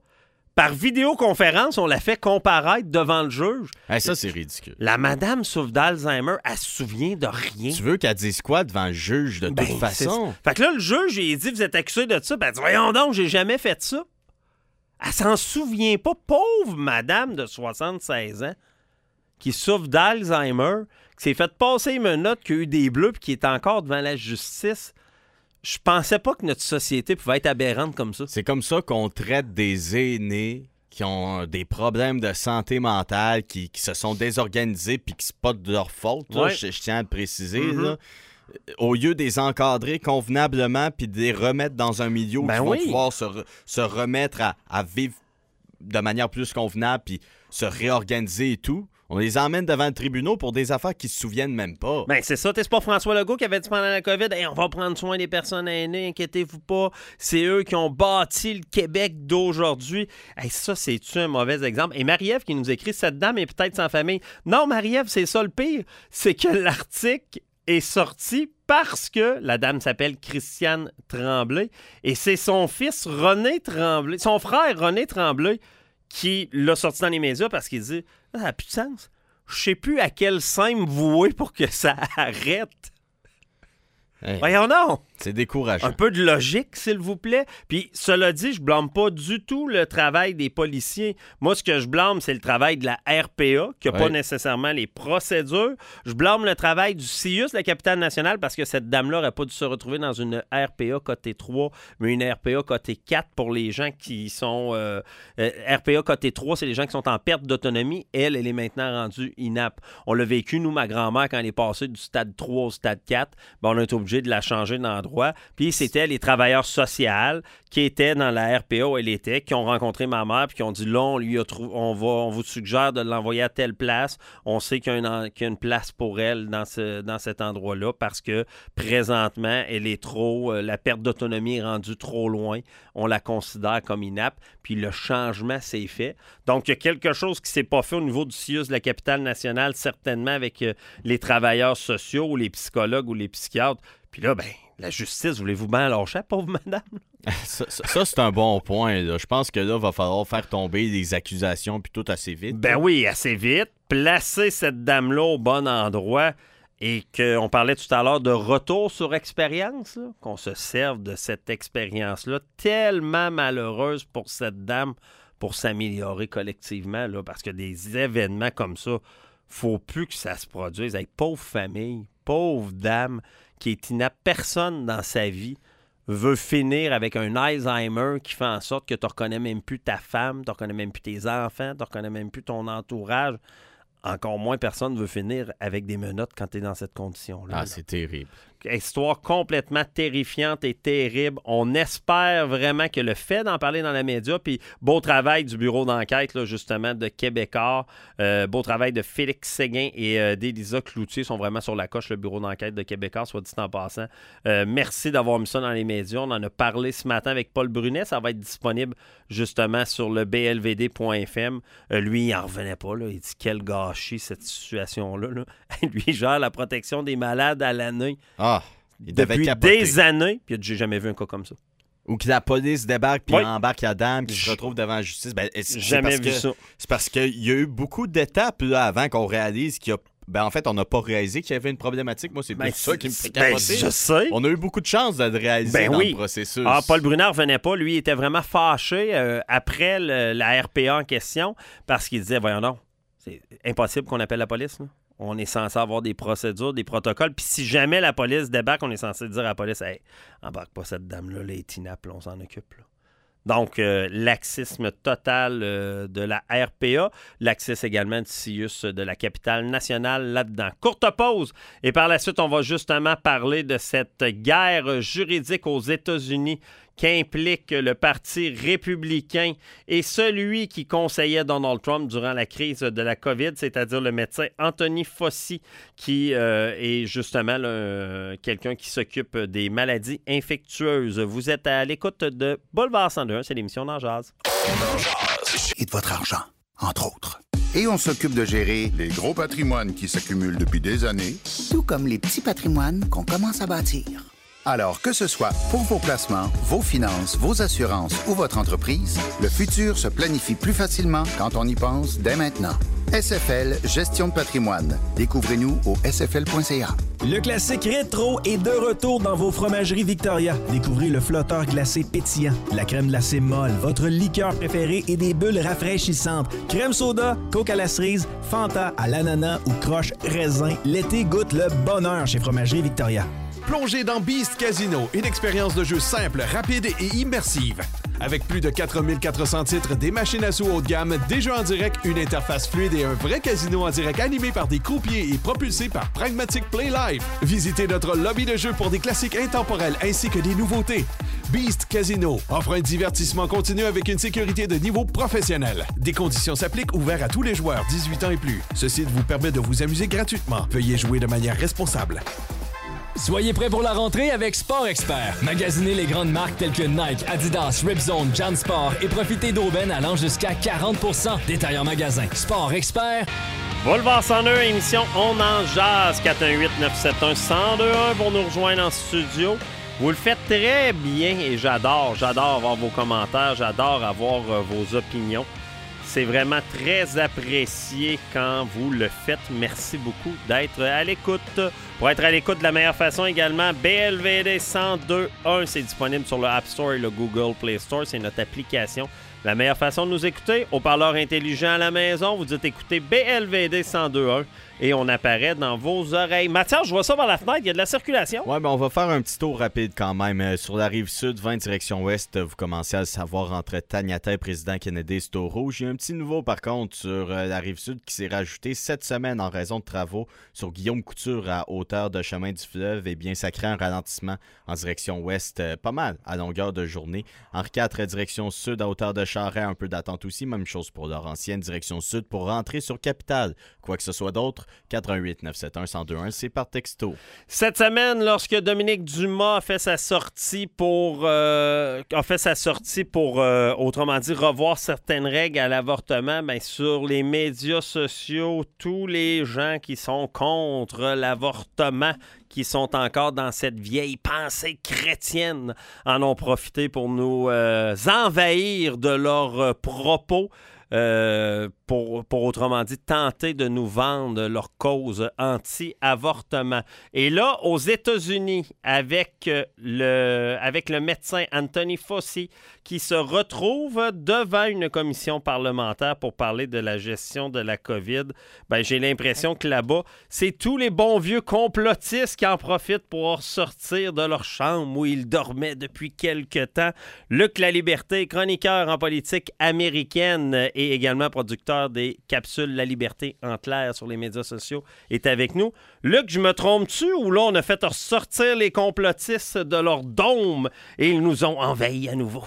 Par vidéoconférence, on l'a fait comparaître devant le juge. Hey, ça, c'est ridicule. La madame souffre d'Alzheimer, elle se souvient de rien. Tu veux qu'elle dise quoi devant le juge de Ben, toute façon? Fait que là, le juge, il dit, vous êtes accusé de ça. Ben, elle dit, voyons donc, j'ai jamais fait ça. Elle s'en souvient pas. Pauvre madame de soixante-seize ans qui souffre d'Alzheimer, qui s'est fait passer une note, qui a eu des bleus, puis qui est encore devant la justice. Je pensais pas que notre société pouvait être aberrante comme ça. C'est comme ça qu'on traite des aînés qui ont des problèmes de santé mentale, qui, qui se sont désorganisés puis qui c'est pas de leur faute, là, Ouais. je, je tiens à le préciser. Mm-hmm. Là. Au lieu de les encadrer convenablement puis de les remettre dans un milieu où Ben ils vont oui. pouvoir se, re- se remettre à, à vivre de manière plus convenable puis se réorganiser et tout, on les emmène devant le tribunal pour des affaires qu'ils se souviennent même pas. Ben, c'est ça. C'est pas François Legault qui avait dit pendant la COVID, hey, on va prendre soin des personnes aînées, inquiétez-vous pas. C'est eux qui ont bâti le Québec d'aujourd'hui. Hey, ça, c'est-tu un mauvais exemple? Et Marie-Ève qui nous écrit, cette dame est peut-être sans famille. Non, Marie-Ève, c'est ça le pire. C'est que l'article est sorti parce que la dame s'appelle Christiane Tremblay et c'est son fils René Tremblay, son frère René Tremblay qui l'a sorti dans les médias parce qu'il dit « Ça n'a plus de sens. Je sais plus à quel sein me vouer pour que ça arrête. » Hey, Voyons donc! c'est décourageant. Un peu de logique, s'il vous plaît. Puis, cela dit, je blâme pas du tout le travail des policiers. Moi, ce que je blâme, c'est le travail de la R P A, qui n'a Ouais. pas nécessairement les procédures. Je blâme le travail du C I U S, la capitale nationale, parce que cette dame-là n'aurait pas dû se retrouver dans une R P A côté trois, mais une R P A côté quatre pour les gens qui sont... Euh, euh, R P A côté trois, c'est les gens qui sont en perte d'autonomie. Elle, elle est maintenant rendue inapte. On l'a vécu, nous, ma grand-mère, quand elle est passée du stade trois au stade quatre, ben, on a été obligé de la changer d'endroit. Puis c'était les travailleurs sociaux qui étaient dans la R P A où elle était, qui ont rencontré ma mère puis qui ont dit là, on, lui a trou- on, va, on vous suggère de l'envoyer à telle place. On sait qu'il y a une, qu'il y a une place pour elle dans, ce, dans cet endroit-là parce que présentement, elle est trop... euh, la perte d'autonomie est rendue trop loin. On la considère comme inapte. Puis le changement s'est fait. Donc, il y a quelque chose qui ne s'est pas fait au niveau du C I U S de la capitale nationale, certainement avec euh, les travailleurs sociaux ou les psychologues ou les psychiatres. Puis là, ben, la justice, voulez-vous bien lâcher, pauvre madame? Ça, ça- ça, c'est un bon point. Là. Je pense que là, il va falloir faire tomber les accusations puis tout assez vite. Ben oui, assez vite. Placer cette dame-là au bon endroit et qu'on parlait tout à l'heure de retour sur expérience, là, qu'on se serve de cette expérience-là, tellement malheureuse pour cette dame pour s'améliorer collectivement, là, parce que des événements comme ça, faut plus que ça se produise. Avec pauvre famille, pauvre dame qui est inapte, personne dans sa vie veut finir avec un Alzheimer qui fait en sorte que tu ne reconnais même plus ta femme, tu ne reconnais même plus tes enfants, tu ne reconnais même plus ton entourage. Encore moins, personne ne veut finir avec des menottes quand tu es dans cette condition-là. Ah, là. c'est terrible. Histoire complètement terrifiante et terrible. On espère vraiment que le fait d'en parler dans les médias, puis beau travail du bureau d'enquête, là, justement, de Québécois, euh, beau travail de Félix Séguin et euh, d'Élisa Cloutier sont vraiment sur la coche, le bureau d'enquête de Québécois, soit dit en passant. Euh, merci d'avoir mis ça dans les médias. On en a parlé ce matin avec Paul Brunet. Ça va être disponible, justement, sur le b l v d point f m. Euh, lui, il n'en revenait pas. Là. Il dit quel gâchis, cette situation-là. Là. Lui, il gère la protection des malades à l'année. Ah, il devait Depuis capoter. des années, puis j'ai jamais vu un cas comme ça. Ou que la police débarque puis Oui. embarque la dame qui se J- retrouve devant la justice. Ben, c'est Jamais parce vu que- ça. C'est parce qu'il y a eu beaucoup d'étapes là, avant qu'on réalise qu'il y a... Ben, en fait, on n'a pas réalisé qu'il y avait une problématique. Moi, c'est plus Ben, ça qui me fait ben, capoter. je sais. On a eu beaucoup de chance de le réaliser Ben dans oui. le processus. Ah, Paul Brunet revenait pas. Lui, il était vraiment fâché euh, après le- la R P A en question parce qu'il disait, voyons donc, c'est impossible qu'on appelle la police. Là. On est censé avoir des procédures, des protocoles. Puis si jamais la police débarque, on est censé dire à la police, hey, embarque pas cette dame-là, elle est inapte, là, on s'en occupe. Là. Donc, euh, laxisme total euh, de la R P A, laxisme également du C I U S de la capitale nationale là-dedans. Courte pause et par la suite, on va justement parler de cette guerre juridique aux États-Unis qui implique le Parti républicain et celui qui conseillait Donald Trump durant la crise de la COVID, c'est-à-dire le médecin Anthony Fauci, qui euh, est justement là, euh, quelqu'un qui s'occupe des maladies infectieuses. Vous êtes à l'écoute de Boulevard cent deux, c'est l'émission d'En Jazz. Et de votre argent, entre autres. Et on s'occupe de gérer Les gros patrimoines qui s'accumulent depuis des années. tout comme les petits patrimoines qu'on commence à bâtir. Alors que ce soit pour vos placements, vos finances, vos assurances ou votre entreprise, le futur se planifie plus facilement quand on y pense dès maintenant. S F L Gestion de patrimoine. Découvrez-nous au s f l point c a. Le classique rétro est de retour dans vos fromageries Victoria. Découvrez le flotteur glacé pétillant, la crème glacée molle, votre liqueur préférée et des bulles rafraîchissantes. Crème soda, coke à la cerise, Fanta à l'ananas ou croche raisin. L'été goûte le bonheur chez Fromagerie Victoria. Plongez dans Beast Casino, une expérience de jeu simple, rapide et immersive. Avec plus de quatre mille quatre cents titres, des machines à sous haut de gamme, des jeux en direct, une interface fluide et un vrai casino en direct animé par des croupiers et propulsé par Pragmatic Play Live. Visitez notre lobby de jeu pour des classiques intemporels ainsi que des nouveautés. Beast Casino offre un divertissement continu avec une sécurité de niveau professionnel. Des conditions s'appliquent, ouverts à tous les joueurs dix-huit ans et plus. Ce site vous permet de vous amuser gratuitement. Veuillez jouer de manière responsable. Soyez prêts pour la rentrée avec Sport Expert. Magasinez les grandes marques telles que Nike, Adidas, Ripzone, Jansport et profitez d'aubaines allant jusqu'à quarante pour cent. Détail en magasin. Sport Expert. Boulevard cent deux, émission On en jase. quatre un huit neuf sept un un zéro deux un pour nous rejoindre en studio. Vous le faites très bien et j'adore. J'adore avoir vos commentaires. J'adore avoir euh, vos opinions. C'est vraiment très apprécié quand vous le faites. Merci beaucoup d'être à l'écoute. Pour être à l'écoute de la meilleure façon également, B L V D cent deux un, c'est disponible sur le App Store et le Google Play Store. C'est notre application. La meilleure façon de nous écouter, haut-parleur intelligent à la maison, vous dites écoutez B L V D cent deux un et on apparaît dans vos oreilles. Mathias, je vois ça par la fenêtre, il y a de la circulation. Ouais, ben on va faire un petit tour rapide quand même. Euh, sur la rive sud, vingt direction ouest, vous commencez à le savoir entre Taniata et Président Kennedy, c'est au rouge. Il y a un petit nouveau par contre sur euh, la rive sud qui s'est rajouté cette semaine en raison de travaux sur Guillaume Couture à hauteur de chemin du fleuve. Et bien, ça crée un ralentissement en direction ouest, euh, pas mal à longueur de journée. Henri quatre, direction sud à hauteur de Charest, un peu d'attente aussi. Même chose pour Laurentienne, direction sud pour rentrer sur Capitale. Quoi que ce soit d'autre, quatre un huit neuf sept un un zéro deux un, c'est par texto. Cette semaine, lorsque Dominique Dumas a fait sa sortie pour, euh, a fait sa sortie pour euh, autrement dit, revoir certaines règles à l'avortement, bien, sur les médias sociaux, tous les gens qui sont contre l'avortement, qui sont encore dans cette vieille pensée chrétienne, en ont profité pour nous euh, envahir de leurs euh, propos. Euh, pour, pour autrement dit, tenter de nous vendre leur cause anti-avortement. Et là, aux États-Unis, avec le, avec le médecin Anthony Fauci, qui se retrouve devant une commission parlementaire pour parler de la gestion de la COVID, ben, j'ai l'impression que là-bas, c'est tous les bons vieux complotistes qui en profitent pour sortir de leur chambre où ils dormaient depuis quelque temps. Luc Laliberté, chroniqueur en politique américaine et également producteur des capsules La Liberté en clair sur les médias sociaux, est avec nous. Luc, je me trompe-tu ou là, on a fait ressortir les complotistes de leur dôme et ils nous ont envahis à nouveau?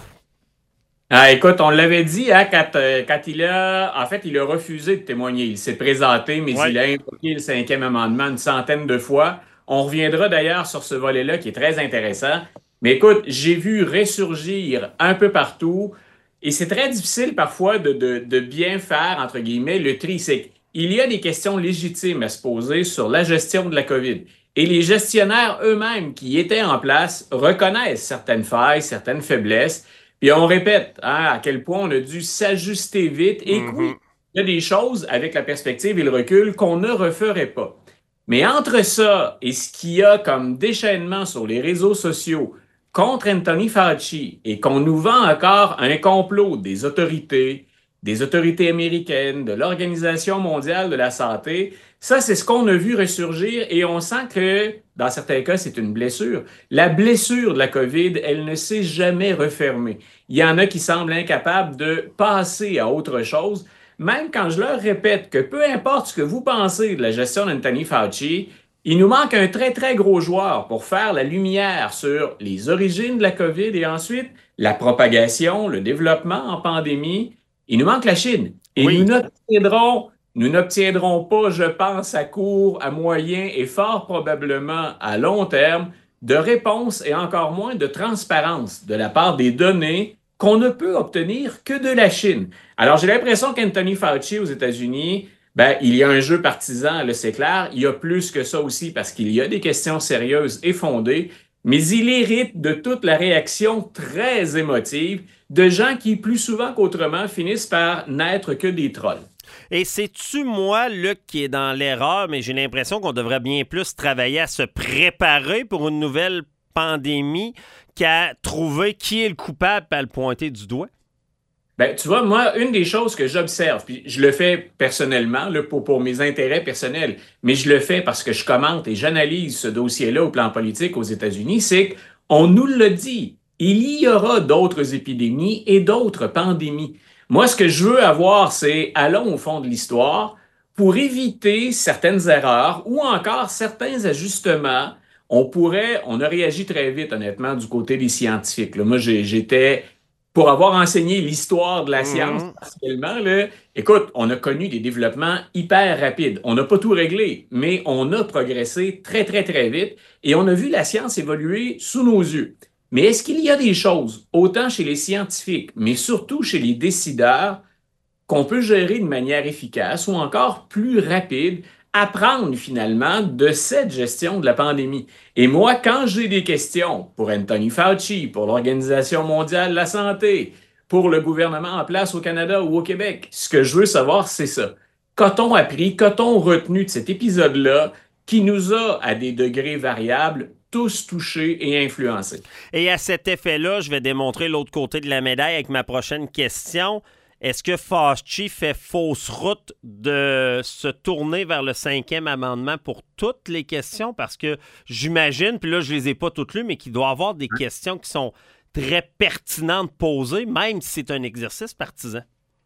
Ah, écoute, on l'avait dit hein, quand, euh, quand il a... En fait, il a refusé de témoigner. Il s'est présenté, mais ouais. Il a invoqué le cinquième amendement une centaine de fois. On reviendra d'ailleurs sur ce volet-là qui est très intéressant. Mais écoute, j'ai vu ressurgir un peu partout et c'est très difficile parfois de, de, de bien faire, entre guillemets, le tri. C'est qu'il y a des questions légitimes à se poser sur la gestion de la COVID. Et les gestionnaires eux-mêmes qui étaient en place reconnaissent certaines failles, certaines faiblesses. Puis on répète hein, à quel point on a dû s'ajuster vite. Et mm-hmm. oui, il y a des choses avec la perspective et le recul qu'on ne referait pas. Mais entre ça et ce qu'il y a comme déchaînement sur les réseaux sociaux contre Anthony Fauci et qu'on nous vend encore un complot des autorités, des autorités américaines, de l'Organisation mondiale de la santé, ça, c'est ce qu'on a vu ressurgir et on sent que, dans certains cas, c'est une blessure. La blessure de la COVID, elle ne s'est jamais refermée. Il y en a qui semblent incapables de passer à autre chose, même quand je leur répète que peu importe ce que vous pensez de la gestion d'Anthony Fauci, il nous manque un très, très gros joueur pour faire la lumière sur les origines de la COVID et ensuite la propagation, le développement en pandémie. Il nous manque la Chine. Et oui. nous n'obtiendrons, nous n'obtiendrons pas, je pense, à court, à moyen et fort probablement à long terme, de réponse et encore moins de transparence de la part des données qu'on ne peut obtenir que de la Chine. Alors, j'ai l'impression qu'Anthony Fauci aux États-Unis, ben, il y a un jeu partisan, là, c'est clair. Il y a plus que ça aussi parce qu'il y a des questions sérieuses et fondées. mais il hérite de toute la réaction très émotive de gens qui, plus souvent qu'autrement, finissent par n'être que des trolls. Et c'est-tu moi, Luc, qui est dans l'erreur, mais j'ai l'impression qu'on devrait bien plus travailler à se préparer pour une nouvelle pandémie qu'à trouver qui est le coupable et à le pointer du doigt? Ben, tu vois, moi, une des choses que j'observe, puis je le fais personnellement là, pour, pour mes intérêts personnels, mais je le fais parce que je commente et j'analyse ce dossier-là au plan politique aux États-Unis, c'est qu'on nous le dit, il y aura d'autres épidémies et d'autres pandémies. Moi, ce que je veux avoir, c'est allons au fond de l'histoire pour éviter certaines erreurs ou encore certains ajustements. On pourrait, on a réagi très vite, honnêtement, du côté des scientifiques. Là, moi, j'ai, j'étais, pour avoir enseigné l'histoire de la science, mmh. particulièrement, là, écoute, on a connu des développements hyper rapides. On n'a pas tout réglé, mais on a progressé très, très, très vite et on a vu la science évoluer sous nos yeux. Mais est-ce qu'il y a des choses, autant chez les scientifiques, mais surtout chez les décideurs, qu'on peut gérer de manière efficace ou encore plus rapide, apprendre finalement de cette gestion de la pandémie? Et moi, quand j'ai des questions pour Anthony Fauci, pour l'Organisation mondiale de la santé, pour le gouvernement en place au Canada ou au Québec, ce que je veux savoir, c'est ça. Qu'a-t-on appris, qu'a-t-on retenu de cet épisode-là qui nous a, à des degrés variables, tous touchés et influencés? Et à cet effet-là, je vais démontrer l'autre côté de la médaille avec ma prochaine question. Est-ce que Fauci fait fausse route de se tourner vers le cinquième amendement pour toutes les questions? Parce que j'imagine, puis là, je ne les ai pas toutes lues, mais qu'il doit y avoir des questions qui sont très pertinentes posées, même si c'est un exercice partisan.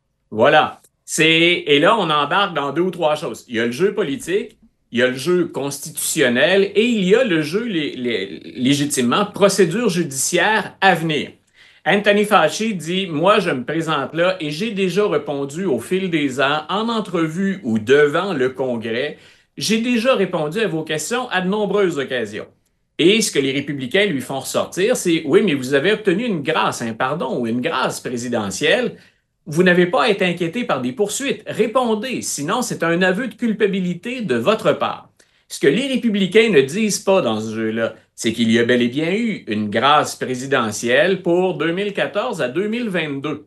Voilà. C'est... Et là, on embarque dans deux ou trois choses. Il y a le jeu politique, il y a le jeu constitutionnel et il y a le jeu lé- lé- légitimement procédure judiciaire à venir. Anthony Fauci dit « Moi, je me présente là et j'ai déjà répondu au fil des ans, en entrevue ou devant le Congrès, j'ai déjà répondu à vos questions à de nombreuses occasions. » Et ce que les républicains lui font ressortir, c'est « Oui, mais vous avez obtenu une grâce, un pardon ou une grâce présidentielle. Vous n'avez pas à être inquiété par des poursuites. Répondez, sinon c'est un aveu de culpabilité de votre part. » Ce que les républicains ne disent pas dans ce jeu-là, c'est qu'il y a bel et bien eu une grâce présidentielle pour deux mille quatorze à deux mille vingt-deux.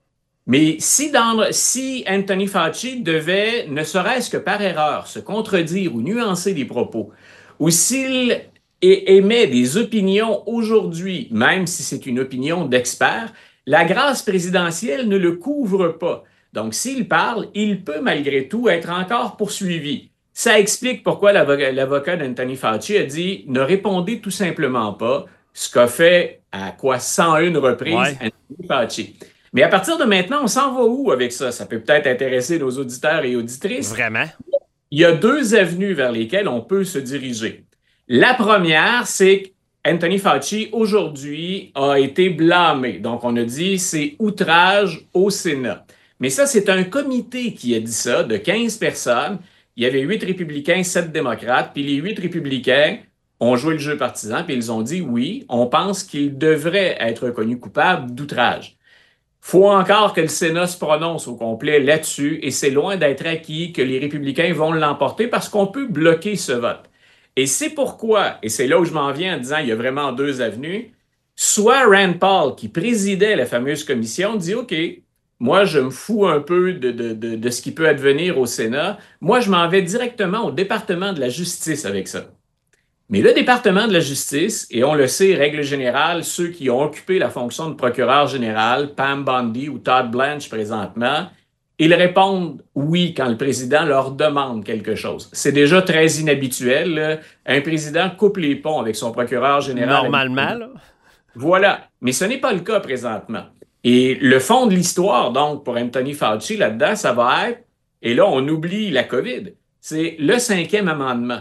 Mais si, dans, si Anthony Fauci devait, ne serait-ce que par erreur, se contredire ou nuancer des propos, ou s'il émet des opinions aujourd'hui, même si c'est une opinion d'expert, la grâce présidentielle ne le couvre pas. Donc, s'il parle, il peut malgré tout être encore poursuivi. Ça explique pourquoi l'avocat, l'avocat d'Anthony Fauci a dit « Ne répondez tout simplement pas », ce qu'a fait à quoi cent une reprises ouais. Anthony Fauci. Mais à partir de maintenant, on s'en va où avec ça? Ça peut peut-être intéresser nos auditeurs et auditrices. Vraiment? Il y a deux avenues vers lesquelles on peut se diriger. La première, c'est qu'Anthony Fauci, aujourd'hui, a été blâmé. Donc, on a dit c'est outrage au Sénat. Mais ça, c'est un comité qui a dit ça, de quinze personnes. Il y avait huit républicains, sept démocrates, puis les huit républicains ont joué le jeu partisan, puis ils ont dit oui, on pense qu'il devrait être reconnu coupable d'outrage. Il faut encore que le Sénat se prononce au complet là-dessus, et c'est loin d'être acquis que les républicains vont l'emporter parce qu'on peut bloquer ce vote. Et c'est pourquoi, et c'est là où je m'en viens en disant il y a vraiment deux avenues, soit Rand Paul, qui présidait la fameuse commission, dit OK, moi, je me fous un peu de, de, de, de ce qui peut advenir au Sénat. Moi, je m'en vais directement au département de la justice avec ça. Mais le département de la justice, et on le sait, règle générale, ceux qui ont occupé la fonction de procureur général, Pam Bondi ou Todd Blanche présentement, ils répondent oui quand le président leur demande quelque chose. C'est déjà très inhabituel. Là. Un président coupe les ponts avec son procureur général. Normalement, là. Voilà. Mais ce n'est pas le cas présentement. Et le fond de l'histoire, donc, pour Anthony Fauci, là-dedans, ça va être, et là, on oublie la COVID, c'est le cinquième amendement.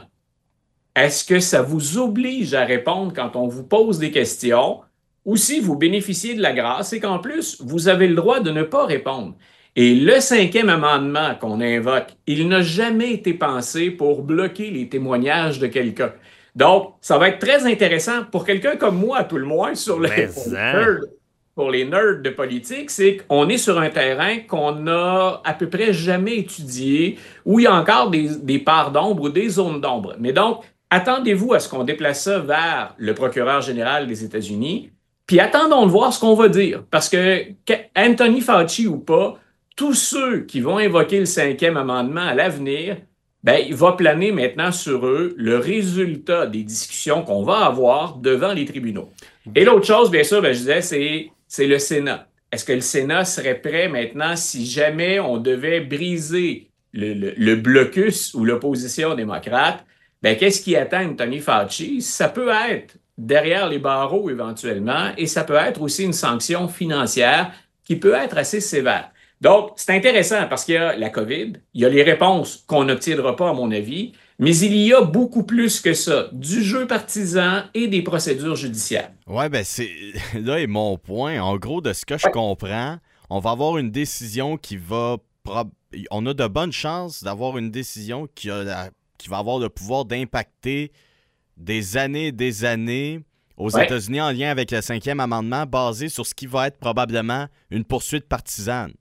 Est-ce que ça vous oblige à répondre quand on vous pose des questions, ou si vous bénéficiez de la grâce et qu'en plus, vous avez le droit de ne pas répondre? Et le cinquième amendement qu'on invoque, il n'a jamais été pensé pour bloquer les témoignages de quelqu'un. Donc, ça va être très intéressant pour quelqu'un comme moi, à tout le moins, sur le nerd. Pour les nerds de politique, c'est qu'on est sur un terrain qu'on a à peu près jamais étudié, où il y a encore des, des parts d'ombre ou des zones d'ombre. Mais donc, attendez-vous à ce qu'on déplace ça vers le procureur général des États-Unis, puis attendons de voir ce qu'on va dire. Parce que, Anthony Fauci ou pas, tous ceux qui vont invoquer le cinquième amendement à l'avenir, ben, il va planer maintenant sur eux le résultat des discussions qu'on va avoir devant les tribunaux. Et l'autre chose, bien sûr, ben, je disais, c'est, c'est le Sénat. Est-ce que le Sénat serait prêt maintenant si jamais on devait briser le, le, le blocus ou l'opposition démocrate? Ben, qu'est-ce qui attend Anthony Fauci? Ça peut être derrière les barreaux éventuellement et ça peut être aussi une sanction financière qui peut être assez sévère. Donc, c'est intéressant parce qu'il y a la COVID, il y a les réponses qu'on n'obtiendra pas, à mon avis, mais il y a beaucoup plus que ça, du jeu partisan et des procédures judiciaires. Oui, bien, c'est là est mon point. En gros, de ce que je ouais. comprends, on va avoir une décision qui va... On a de bonnes chances d'avoir une décision qui, a la... qui va avoir le pouvoir d'impacter des années et des années aux ouais. États-Unis en lien avec le cinquième amendement basé sur ce qui va être probablement une poursuite partisane.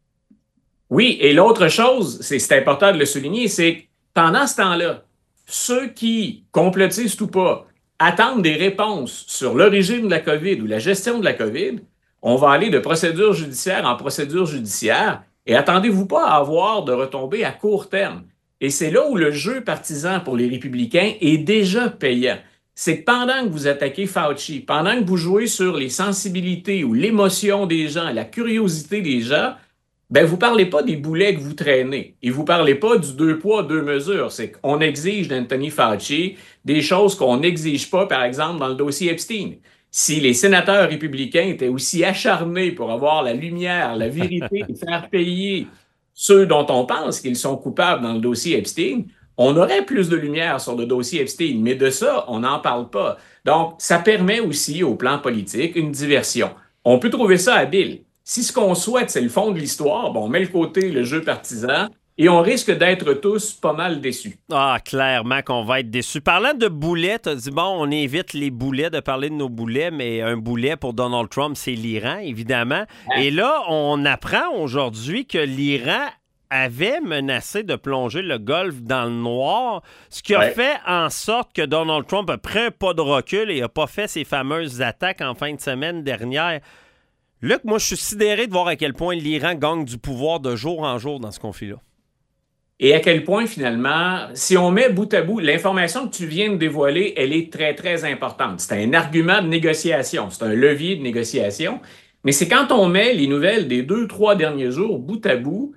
Oui, et l'autre chose, c'est, c'est important de le souligner, c'est que pendant ce temps-là, ceux qui, complotistes ou pas, attendent des réponses sur l'origine de la COVID ou la gestion de la COVID, on va aller de procédure judiciaire en procédure judiciaire et attendez-vous pas à avoir de retombées à court terme. Et c'est là où le jeu partisan pour les républicains est déjà payant. C'est que pendant que vous attaquez Fauci, pendant que vous jouez sur les sensibilités ou l'émotion des gens, la curiosité des gens, ben vous ne parlez pas des boulets que vous traînez et vous ne parlez pas du deux poids, deux mesures. C'est qu'on exige d'Anthony Fauci des choses qu'on n'exige pas, par exemple, dans le dossier Epstein. Si les sénateurs républicains étaient aussi acharnés pour avoir la lumière, la vérité et faire payer ceux dont on pense qu'ils sont coupables dans le dossier Epstein, on aurait plus de lumière sur le dossier Epstein. Mais de ça, on n'en parle pas. Donc, ça permet aussi, au plan politique, une diversion. On peut trouver ça habile. Si ce qu'on souhaite, c'est le fond de l'histoire, bon, on met le côté le jeu partisan et on risque d'être tous pas mal déçus. Ah, clairement qu'on va être déçus. Parlant de boulets, tu as dit, bon, on évite les boulets, de parler de nos boulets, mais un boulet pour Donald Trump, c'est l'Iran, évidemment. Hein? Et là, on apprend aujourd'hui que l'Iran avait menacé de plonger le Golfe dans le noir, ce qui a ouais. fait en sorte que Donald Trump a pris un pas de recul et n'a pas fait ses fameuses attaques en fin de semaine dernière. Luc, moi, je suis sidéré de voir à quel point l'Iran gagne du pouvoir de jour en jour dans ce conflit-là. Et à quel point, finalement, si on met bout à bout, l'information que tu viens de dévoiler, elle est très, très importante. C'est un argument de négociation, c'est un levier de négociation. Mais c'est quand on met les nouvelles des deux, trois derniers jours bout à bout,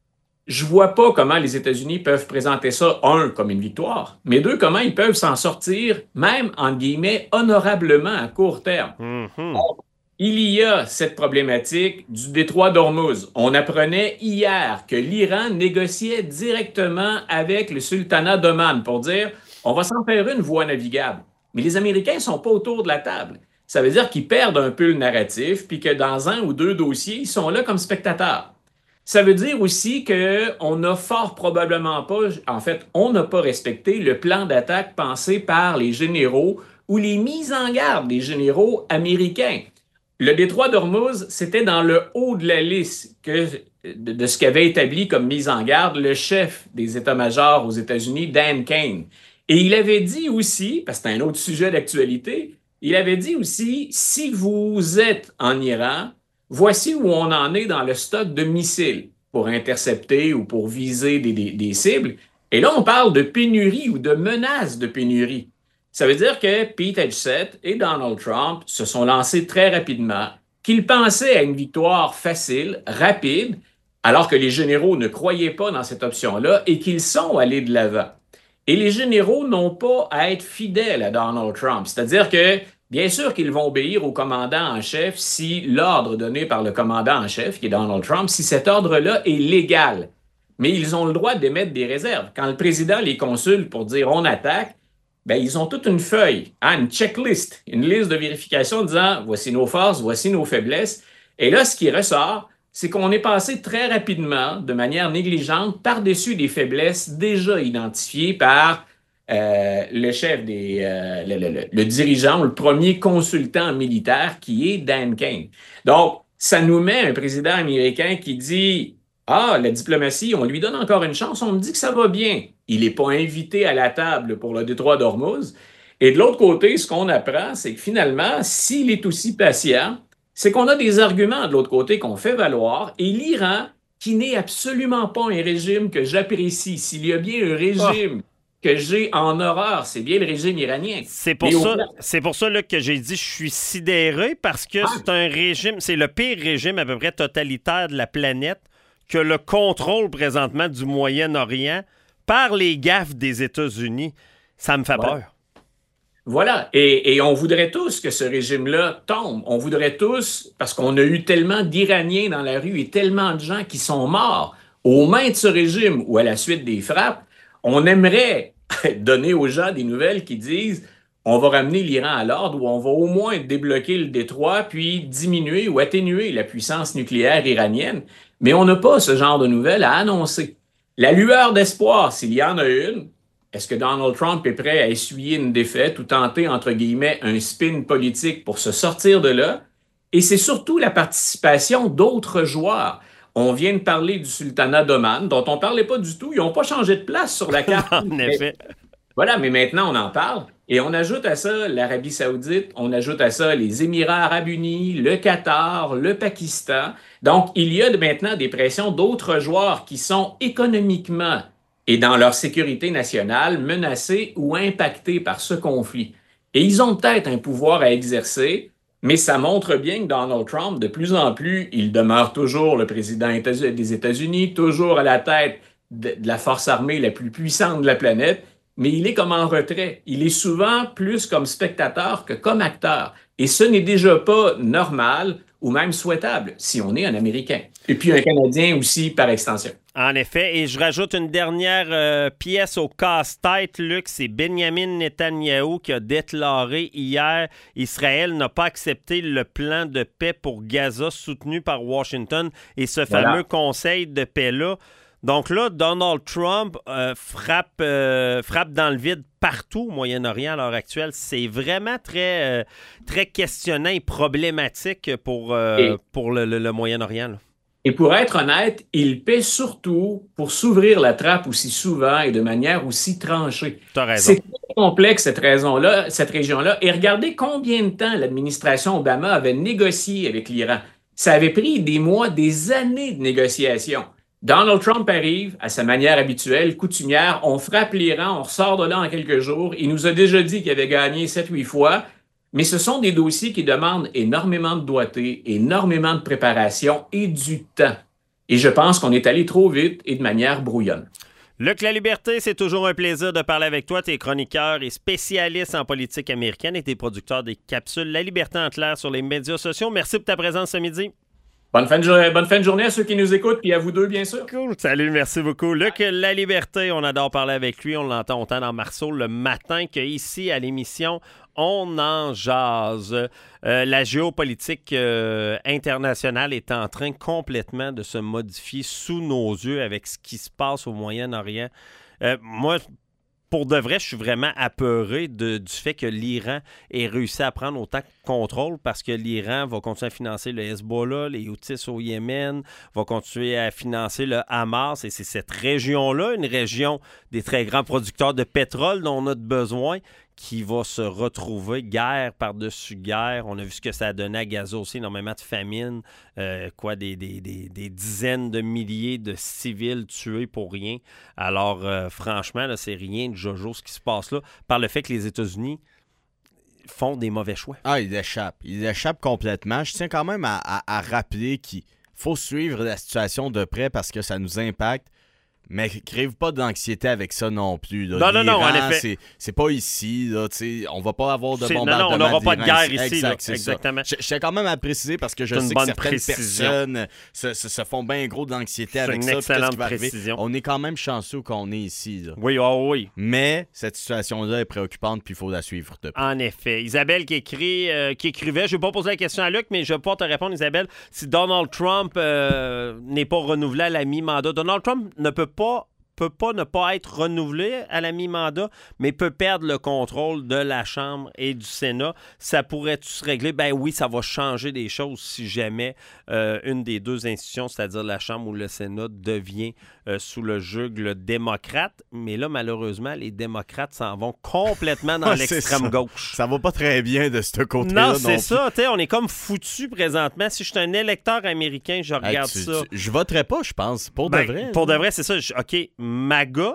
je vois pas comment les États-Unis peuvent présenter ça, un, comme une victoire, mais deux, comment ils peuvent s'en sortir, même, entre guillemets, honorablement à court terme. Mm-hmm. Donc, il y a cette problématique du détroit d'Ormuz. On apprenait hier que l'Iran négociait directement avec le sultanat d'Oman pour dire « on va s'en faire une voie navigable ». Mais les Américains ne sont pas autour de la table. Ça veut dire qu'ils perdent un peu le narratif puis que dans un ou deux dossiers, ils sont là comme spectateurs. Ça veut dire aussi qu'on n'a fort probablement pas, en fait, on n'a pas respecté le plan d'attaque pensé par les généraux ou les mises en garde des généraux américains. Le détroit d'Ormuz, c'était dans le haut de la liste que, de, de ce qu'avait établi comme mise en garde le chef des états-majors aux États-Unis, Dan Kane. Et il avait dit aussi, parce que c'est un autre sujet d'actualité, il avait dit aussi, si vous êtes en Iran, voici où on en est dans le stock de missiles pour intercepter ou pour viser des, des, des cibles. Et là, on parle de pénurie ou de menace de pénurie. Ça veut dire que Pete Hegseth et Donald Trump se sont lancés très rapidement, qu'ils pensaient à une victoire facile, rapide, alors que les généraux ne croyaient pas dans cette option-là et qu'ils sont allés de l'avant. Et les généraux n'ont pas à être fidèles à Donald Trump. C'est-à-dire que, bien sûr qu'ils vont obéir au commandant en chef si l'ordre donné par le commandant en chef, qui est Donald Trump, si cet ordre-là est légal. Mais ils ont le droit d'émettre des réserves. Quand le président les consulte pour dire « on attaque », bien, ils ont toute une feuille, hein, une checklist, une liste de vérification disant « voici nos forces, voici nos faiblesses ». Et là, ce qui ressort, c'est qu'on est passé très rapidement, de manière négligente, par-dessus des faiblesses déjà identifiées par euh, le chef des... Euh, le, le, le dirigeant, le premier consultant militaire, qui est Dan Kane. Donc, ça nous met un président américain qui dit « Ah, la diplomatie, on lui donne encore une chance, on me dit que ça va bien. Il n'est pas invité à la table pour le détroit d'Ormuz. Et de l'autre côté, ce qu'on apprend, c'est que finalement, s'il est aussi patient, c'est qu'on a des arguments de l'autre côté qu'on fait valoir. Et l'Iran, qui n'est absolument pas un régime que j'apprécie, s'il y a bien un régime... Oh. que j'ai en horreur, c'est bien le régime iranien. C'est pour, ça, c'est pour ça là, que j'ai dit je suis sidéré parce que ah. c'est un régime, c'est le pire régime à peu près totalitaire de la planète que le contrôle présentement du Moyen-Orient par les gaffes des États-Unis. Ça me fait voilà. peur. Voilà, et, et on voudrait tous que ce régime-là tombe. On voudrait tous, parce qu'on a eu tellement d'Iraniens dans la rue et tellement de gens qui sont morts aux mains de ce régime ou à la suite des frappes. On aimerait donner aux gens des nouvelles qui disent on va ramener l'Iran à l'ordre ou on va au moins débloquer le détroit puis diminuer ou atténuer la puissance nucléaire iranienne. Mais on n'a pas ce genre de nouvelles à annoncer. La lueur d'espoir, s'il y en a une, est-ce que Donald Trump est prêt à essuyer une défaite ou tenter, entre guillemets, un spin politique pour se sortir de là? Et c'est surtout la participation d'autres joueurs. On vient de parler du sultanat d'Oman, dont on ne parlait pas du tout. Ils n'ont pas changé de place sur la carte. En effet. Mais, voilà, mais maintenant, on en parle. Et on ajoute à ça l'Arabie saoudite, on ajoute à ça les Émirats arabes unis, le Qatar, le Pakistan. Donc, il y a maintenant des pressions d'autres joueurs qui sont économiquement et dans leur sécurité nationale menacés ou impactés par ce conflit. Et ils ont peut-être un pouvoir à exercer. Mais ça montre bien que Donald Trump, de plus en plus, il demeure toujours le président des États-Unis, toujours à la tête de la force armée la plus puissante de la planète, mais il est comme en retrait. Il est souvent plus comme spectateur que comme acteur. Et ce n'est déjà pas normal ou même souhaitable si on est un Américain. Et puis un Canadien aussi par extension. En effet, et je rajoute une dernière euh, pièce au casse-tête, Luc, c'est Benjamin Netanyahou qui a déclaré hier Israël n'a pas accepté le plan de paix pour Gaza soutenu par Washington et ce voilà. fameux conseil de paix-là. Donc là, Donald Trump euh, frappe, euh, frappe dans le vide partout au Moyen-Orient à l'heure actuelle. C'est vraiment très, euh, très questionnant et problématique pour, euh, et... pour le, le, le Moyen-Orient, là. Et pour être honnête, il paie surtout pour s'ouvrir la trappe aussi souvent et de manière aussi tranchée. T'as raison. C'est très complexe, cette raison-là, cette région-là. Et regardez combien de temps l'administration Obama avait négocié avec l'Iran. Ça avait pris des mois, des années de négociation. Donald Trump arrive, à sa manière habituelle, coutumière, on frappe l'Iran, on ressort de là en quelques jours. Il nous a déjà dit qu'il avait gagné sept huit fois. Mais ce sont des dossiers qui demandent énormément de doigté, énormément de préparation et du temps. Et je pense qu'on est allé trop vite et de manière brouillonne. Luc La Liberté, c'est toujours un plaisir de parler avec toi. Tu es chroniqueur et spécialiste en politique américaine et tu es producteur des capsules La Liberté en clair sur les médias sociaux. Merci pour ta présence ce midi. Bonne fin, de, bonne fin de journée à ceux qui nous écoutent et à vous deux, bien sûr. Cool. Salut, merci beaucoup. Luc La Liberté, on adore parler avec lui. On l'entend autant dans Marceau le matin qu'ici à l'émission On en jase. Euh, la géopolitique euh, internationale est en train complètement de se modifier sous nos yeux avec ce qui se passe au Moyen-Orient. Euh, moi, pour de vrai, je suis vraiment apeuré de, du fait que l'Iran ait réussi à prendre autant de contrôle parce que l'Iran va continuer à financer le Hezbollah, les Houthis au Yémen, va continuer à financer le Hamas. Et c'est cette région-là, une région des très grands producteurs de pétrole dont on a besoin, qui va se retrouver guerre par-dessus guerre. On a vu ce que ça a donné à Gaza aussi, énormément de famine, euh, quoi, des, des, des, des dizaines de milliers de civils tués pour rien. Alors, euh, franchement, là, c'est rien de jojo ce qui se passe là, par le fait que les États-Unis font des mauvais choix. Ah, ils échappent. Ils échappent complètement. Je tiens quand même à, à, à rappeler qu'il faut suivre la situation de près parce que ça nous impacte. Mais crève pas d'anxiété avec ça non plus. Là. Non, non, non, en effet. C'est, c'est pas ici. Là, on va pas avoir de bombardement. Non, non, on n'aura pas de guerre ici. Exact, là, c'est exactement. Je, je tiens quand même à préciser parce que je sais que certaines précision. personnes se, se, se font bien gros d'anxiété avec ça. C'est une excellente précision. On est quand même chanceux qu'on est ici. Là. Oui, oh oui. Mais cette situation-là est préoccupante puis il faut la suivre. Depuis. En effet. Isabelle qui, écrit, euh, qui écrivait, je ne vais pas poser la question à Luc, mais je vais pouvoir te répondre, Isabelle. Si Donald Trump euh, n'est pas renouvelé à la mi-mandat, Donald Trump ne peut pas peut pas ne pas être renouvelé à la mi-mandat, mais peut perdre le contrôle de la Chambre et du Sénat. Ça pourrait-tu se régler? Ben oui, ça va changer des choses si jamais euh, une des deux institutions, c'est-à-dire la Chambre ou le Sénat, devient euh, sous le joug démocrate. Mais là, malheureusement, les démocrates s'en vont complètement dans l'extrême gauche. Ça va pas très bien de ce côté-là. Non, c'est ça. On est comme foutu présentement. Si je suis un électeur américain, je regarde hey, tu, ça. Tu, je voterais pas, je pense. Pour ben, de vrai. Pour de vrai, c'est ça. Je, OK, MAGA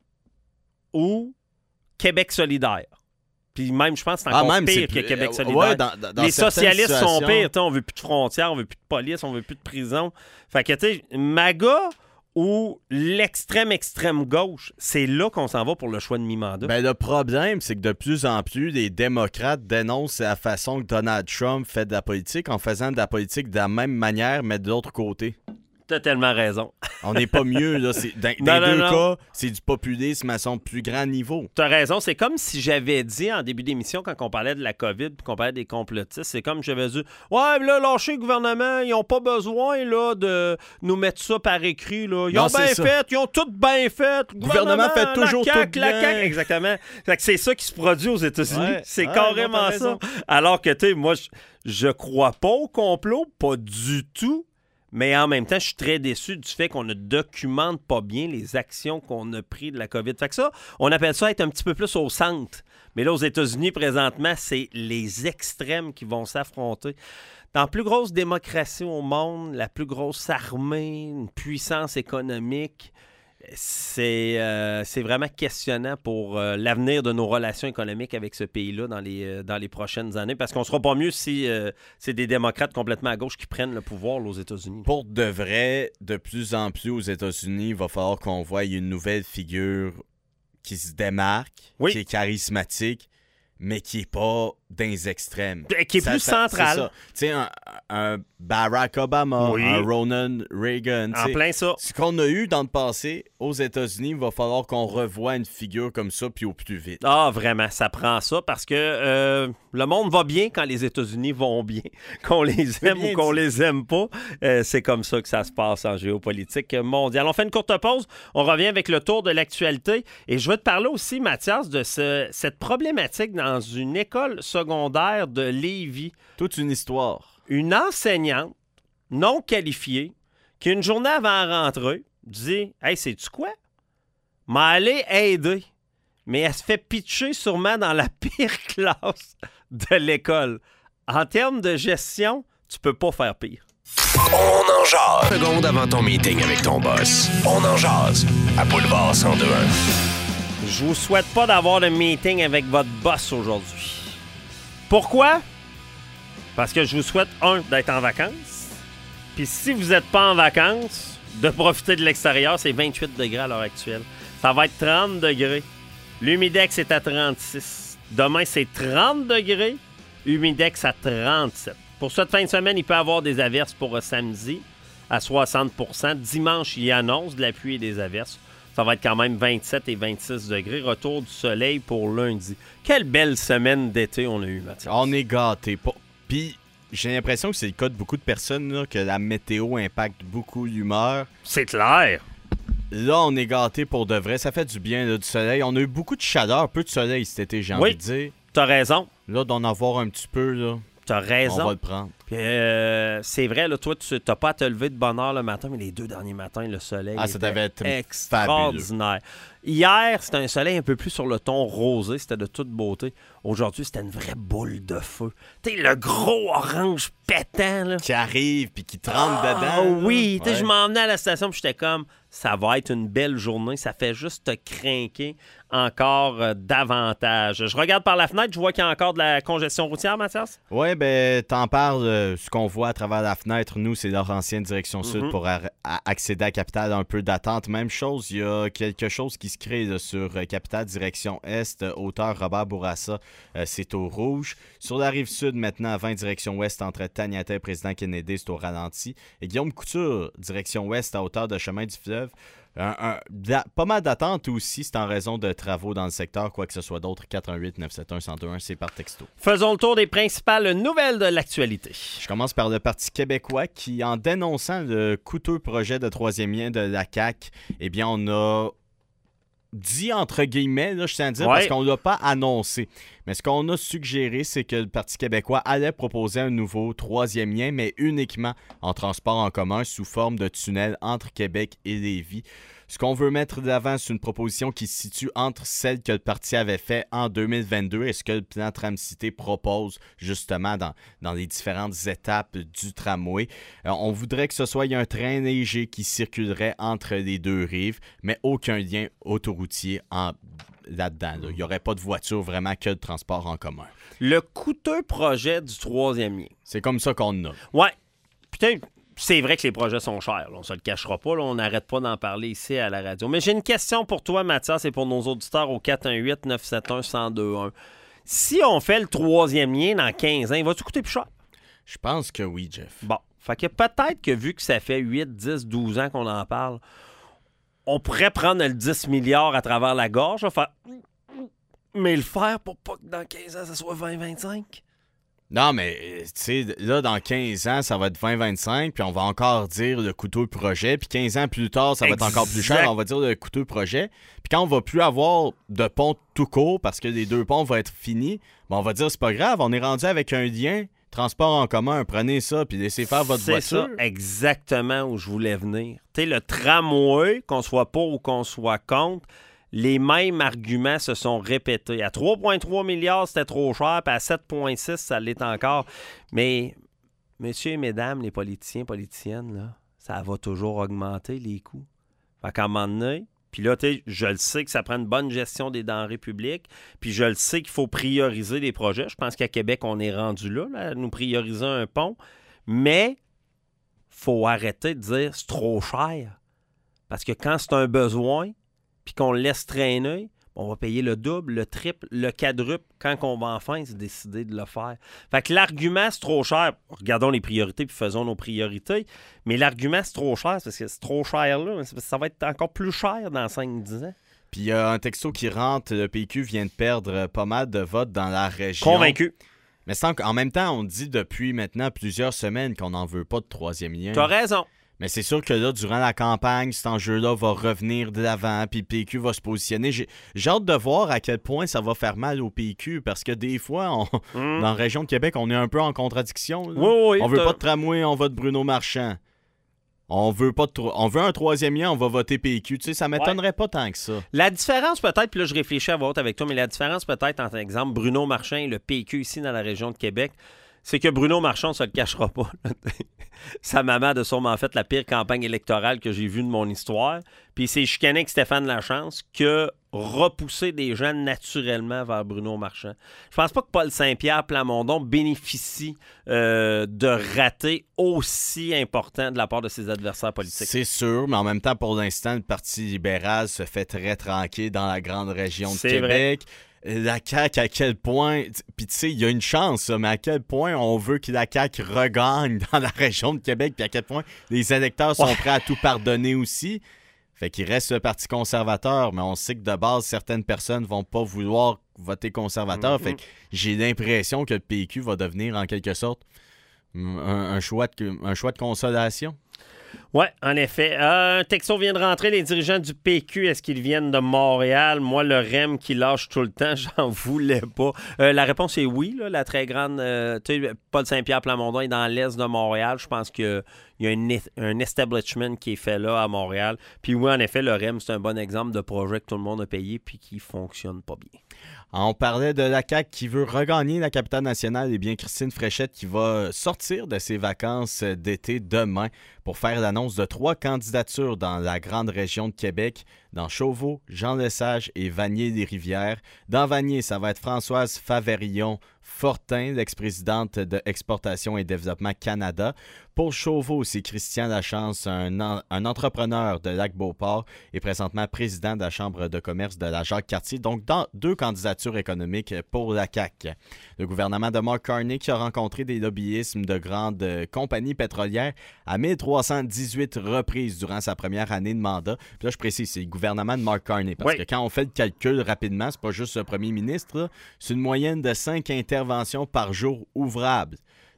ou Québec solidaire. Puis même, je pense que c'est encore ah, même, pire c'est... que Québec solidaire. Ouais, dans, dans les socialistes situations... sont pires. On veut plus de frontières, on veut plus de police, on veut plus de prison. Fait que, tu sais, MAGA ou l'extrême extrême gauche, c'est là qu'on s'en va pour le choix de mi-mandat. Ben, le problème, c'est que de plus en plus, les démocrates dénoncent la façon que Donald Trump fait de la politique en faisant de la politique de la même manière, mais de l'autre côté. T'as tellement raison. On n'est pas mieux, là. C'est, dans non, les non, deux non. cas, c'est du populisme à son plus grand niveau. T'as raison. C'est comme si j'avais dit en début d'émission, quand on parlait de la COVID puis qu'on parlait des complotistes, c'est comme si j'avais dit « Ouais, mais là, lâchez le gouvernement, ils n'ont pas besoin là, de nous mettre ça par écrit. Là. Ils non, ont bien fait, ils ont tout bien fait. Le gouvernement, gouvernement fait toujours la C A Q, tout la bien. C A Q. » Exactement. Fait que c'est ça qui se produit aux États-Unis. Ouais, c'est ouais, carrément non, ça. Alors que, tu sais, moi, je, je crois pas au complot, pas du tout. Mais en même temps, je suis très déçu du fait qu'on ne documente pas bien les actions qu'on a prises de la COVID. Fait que ça, on appelle ça être un petit peu plus au centre. Mais là, aux États-Unis, présentement, c'est les extrêmes qui vont s'affronter. Dans la plus grosse démocratie au monde, la plus grosse armée, une puissance économique, c'est, euh, c'est vraiment questionnant pour euh, l'avenir de nos relations économiques avec ce pays-là dans les, euh, dans les prochaines années, parce qu'on ne sera pas mieux si euh, c'est des démocrates complètement à gauche qui prennent le pouvoir là, aux États-Unis. Pour de vrai, de plus en plus aux États-Unis, il va falloir qu'on voie une nouvelle figure qui se démarque, oui. qui est charismatique, mais qui n'est pas dans les extrêmes. Qui est ça, plus ça, central. Tu sais, un, un Barack Obama, oui. un Ronald Reagan. En plein ça. Ce qu'on a eu dans le passé aux États-Unis, il va falloir qu'on revoie une figure comme ça, puis au plus vite. Ah, vraiment, ça prend ça, parce que euh, le monde va bien quand les États-Unis vont bien. Qu'on les aime ou qu'on dit. les aime pas, euh, c'est comme ça que ça se passe en géopolitique mondiale. On fait une courte pause, on revient avec le tour de l'actualité, et je vais te parler aussi, Mathias, de ce, cette problématique dans une école secondaire de Lévis. Toute une histoire. Une enseignante non qualifiée qui, une journée avant la rentrée, dit « Hey, sais-tu quoi? M'a allé aider. » Mais elle se fait pitcher sûrement dans la pire classe de l'école. En termes de gestion, tu peux pas faire pire. On en jase. Seconde avant ton meeting avec ton boss. On en jase. À Boulevard cent deux point un. Je vous souhaite pas d'avoir de meeting avec votre boss aujourd'hui. Pourquoi? Parce que je vous souhaite, un, d'être en vacances. Puis si vous n'êtes pas en vacances, de profiter de l'extérieur, c'est vingt-huit degrés à l'heure actuelle. Ça va être trente degrés. L'humidex est à trente-six. Demain, c'est trente degrés. Humidex à trente-sept. Pour cette fin de semaine, il peut y avoir des averses pour samedi à soixante pour cent. Dimanche, il annonce de la pluie et des averses. Ça va être quand même vingt-sept et vingt-six degrés. Retour du soleil pour lundi. Quelle belle semaine d'été on a eu, Mathias. On est gâtés. Puis, j'ai l'impression que c'est le cas de beaucoup de personnes, là, que la météo impacte beaucoup l'humeur. C'est clair. Là, on est gâtés pour de vrai. Ça fait du bien, là, du soleil. On a eu beaucoup de chaleur, peu de soleil cet été, j'ai oui, envie de dire. T'as raison. Là, d'en avoir un petit peu, là. T'as raison. On va le prendre. Puis, euh, c'est vrai, là, toi, tu n'as pas à te lever de bonne heure le matin, mais les deux derniers matins, le soleil ah, ça devait être extraordinaire. Fabuleux. Hier, c'était un soleil un peu plus sur le ton rosé. C'était de toute beauté. Aujourd'hui, c'était une vraie boule de feu. Tu sais, le gros orange pétant, là. Qui arrive puis qui trempe ah, dedans. Oui, tu sais, ouais. je m'en venais à la station puis j'étais comme, ça va être une belle journée. Ça fait juste te craquer encore euh, davantage. Je regarde par la fenêtre, je vois qu'il y a encore de la congestion routière, Mathias. Oui, ben t'en parles. Euh, ce qu'on voit à travers la fenêtre, nous, c'est Laurentienne direction sud mm-hmm. pour a- a- accéder à Capitale. Un peu d'attente. Même chose, il y a quelque chose qui se crée là, sur euh, Capitale direction est, euh, hauteur Robert Bourassa, euh, c'est au rouge. Sur la rive sud, maintenant, à vingt direction ouest, entre Taniata et Président Kennedy, c'est au ralenti. Et Guillaume Couture, direction ouest, à hauteur de Chemin du Fleuve. Un, un, da, pas mal d'attentes aussi, c'est en raison de travaux dans le secteur, quoi que ce soit d'autre. quatre un huit neuf sept un un zéro deux un, c'est par texto. Faisons le tour des principales nouvelles de l'actualité. Je commence par le Parti québécois qui, en dénonçant le coûteux projet de troisième lien de la C A Q, eh bien, on a dit entre guillemets, là, je tiens à dire, ouais. parce qu'on ne l'a pas annoncé. Mais ce qu'on a suggéré, c'est que le Parti québécois allait proposer un nouveau troisième lien, mais uniquement en transport en commun sous forme de tunnel entre Québec et Lévis. Ce qu'on veut mettre de l'avant, c'est une proposition qui se situe entre celle que le parti avait fait en deux mille vingt-deux et ce que le plan Tram-Cité propose justement dans, dans les différentes étapes du tramway. Euh, on voudrait que ce soit un train léger qui circulerait entre les deux rives, mais aucun lien autoroutier en, là-dedans. Là. Il n'y aurait pas de voiture, vraiment que de transport en commun. Le coûteux projet du troisième lien. C'est comme ça qu'on a. Ouais. Putain... C'est vrai que les projets sont chers, là. On se le cachera pas, là. On n'arrête pas d'en parler ici à la radio. Mais j'ai une question pour toi, Mathias, et pour nos auditeurs au quatre un huit neuf sept un un zéro deux un. Si on fait le troisième lien dans quinze ans, il va-tu coûter plus cher? Je pense que oui, Jeff. Bon, fait que peut-être que vu que ça fait huit, dix, douze ans qu'on en parle, on pourrait prendre le dix milliards à travers la gorge, faire... mais le faire pour pas que dans quinze ans, ça soit vingt vingt-cinq? Non, mais, tu sais, là, dans quinze ans, ça va être vingt vingt-cinq, puis on va encore dire le coûteux projet, puis quinze ans plus tard, ça va exact. être encore plus cher, on va dire le coûteux projet. Puis quand on va plus avoir de pont tout court, parce que les deux ponts vont être finis, ben on va dire, c'est pas grave, on est rendu avec un lien, transport en commun, prenez ça, puis laissez faire votre c'est voiture. C'est ça exactement où je voulais venir. Tu sais, le tramway, qu'on soit pour ou qu'on soit contre, les mêmes arguments se sont répétés. À trois virgule trois milliards, c'était trop cher, puis à sept virgule six, ça l'est encore. Mais, messieurs et mesdames, les politiciens, politiciennes, là, ça va toujours augmenter les coûts. Fait qu'à un moment donné, puis là, tu sais, je le sais que ça prend une bonne gestion des denrées publiques, puis je le sais qu'il faut prioriser les projets. Je pense qu'à Québec, on est rendu là, là, à nous prioriser un pont. Mais, faut arrêter de dire c'est trop cher. Parce que quand c'est un besoin, puis qu'on le laisse traîner, on va payer le double, le triple, le quadruple quand on va enfin se décider de le faire. Fait que l'argument, c'est trop cher. Regardons les priorités puis faisons nos priorités. Mais l'argument, c'est trop cher, c'est parce que c'est trop cher là. Ça va être encore plus cher dans cinq dix ans. Puis il y a un texto qui rentre, le P Q vient de perdre pas mal de votes dans la région. Convaincu. Mais sans, en même temps, on dit depuis maintenant plusieurs semaines qu'on n'en veut pas de troisième lien. T'as raison. Mais c'est sûr que là, durant la campagne, cet enjeu-là va revenir de l'avant, puis le P Q va se positionner. J'ai, j'ai hâte de voir à quel point ça va faire mal au P Q, parce que des fois, on, mm. dans la région de Québec, on est un peu en contradiction. Là. Oui, oui, on veut t'as... pas de tramway, on vote Bruno Marchand. On veut pas de tro... on veut un troisième lien, on va voter P Q. Tu sais, ça m'étonnerait ouais. pas tant que ça. La différence peut-être, puis là je réfléchis à voix haute avec toi, mais la différence peut-être entre exemple Bruno Marchand et le P Q ici dans la région de Québec, c'est que Bruno Marchand ne se le cachera pas. Sa maman a sûrement fait la pire campagne électorale que j'ai vue de mon histoire. Puis c'est chicané avec Stéphane Lachance que repousser des gens naturellement vers Bruno Marchand. Je pense pas que Paul Saint-Pierre Plamondon bénéficie euh, de ratés aussi importants de la part de ses adversaires politiques. C'est sûr, mais en même temps, pour l'instant, le Parti libéral se fait très tranquille dans la grande région de c'est Québec. Vrai. La C A Q, à quel point... Puis tu sais, il y a une chance, mais à quel point on veut que la C A Q regagne dans la région de Québec, puis à quel point les électeurs sont ouais. prêts à tout pardonner aussi. Fait qu'il reste le Parti conservateur, mais on sait que de base, certaines personnes vont pas vouloir voter conservateur. Mm-hmm. Fait que j'ai l'impression que le P Q va devenir, en quelque sorte, un, un, choix, de, un choix de consolation. Oui, en effet. Euh, un texto vient de rentrer. Les dirigeants du P Q, est-ce qu'ils viennent de Montréal? Moi, le R E M qui lâche tout le temps, j'en voulais pas. Euh, la réponse est oui. Là, la très grande... Euh, tu sais, Paul Saint-Pierre Plamondon est dans l'est de Montréal. Je pense qu'il y a un, un establishment qui est fait là, à Montréal. Puis oui, en effet, le R E M, c'est un bon exemple de projet que tout le monde a payé puis qui fonctionne pas bien. On parlait de la C A Q qui veut regagner la capitale nationale. Eh bien, Christine Fréchette qui va sortir de ses vacances d'été demain pour faire l'annonce de trois candidatures dans la grande région de Québec, dans Chauveau, Jean-Lesage et Vanier-les-Rivières. Dans Vanier, ça va être Françoise Faverion Fortin, l'ex-présidente de Exportation et Développement Canada. Pour Chauveau, c'est Christian Lachance, un, en, un entrepreneur de Lac-Beauport et présentement président de la Chambre de commerce de la Jacques-Cartier. Donc, dans deux candidatures économiques pour la C A Q. Le gouvernement de Mark Carney qui a rencontré des lobbyismes de grandes compagnies pétrolières à mille trois cent dix-huit reprises durant sa première année de mandat. Puis là, je précise, c'est le gouvernement de Mark Carney. Parce oui. que quand on fait le calcul rapidement, c'est pas juste le premier ministre, là, c'est une moyenne de cinq interventions par jour ouvrables.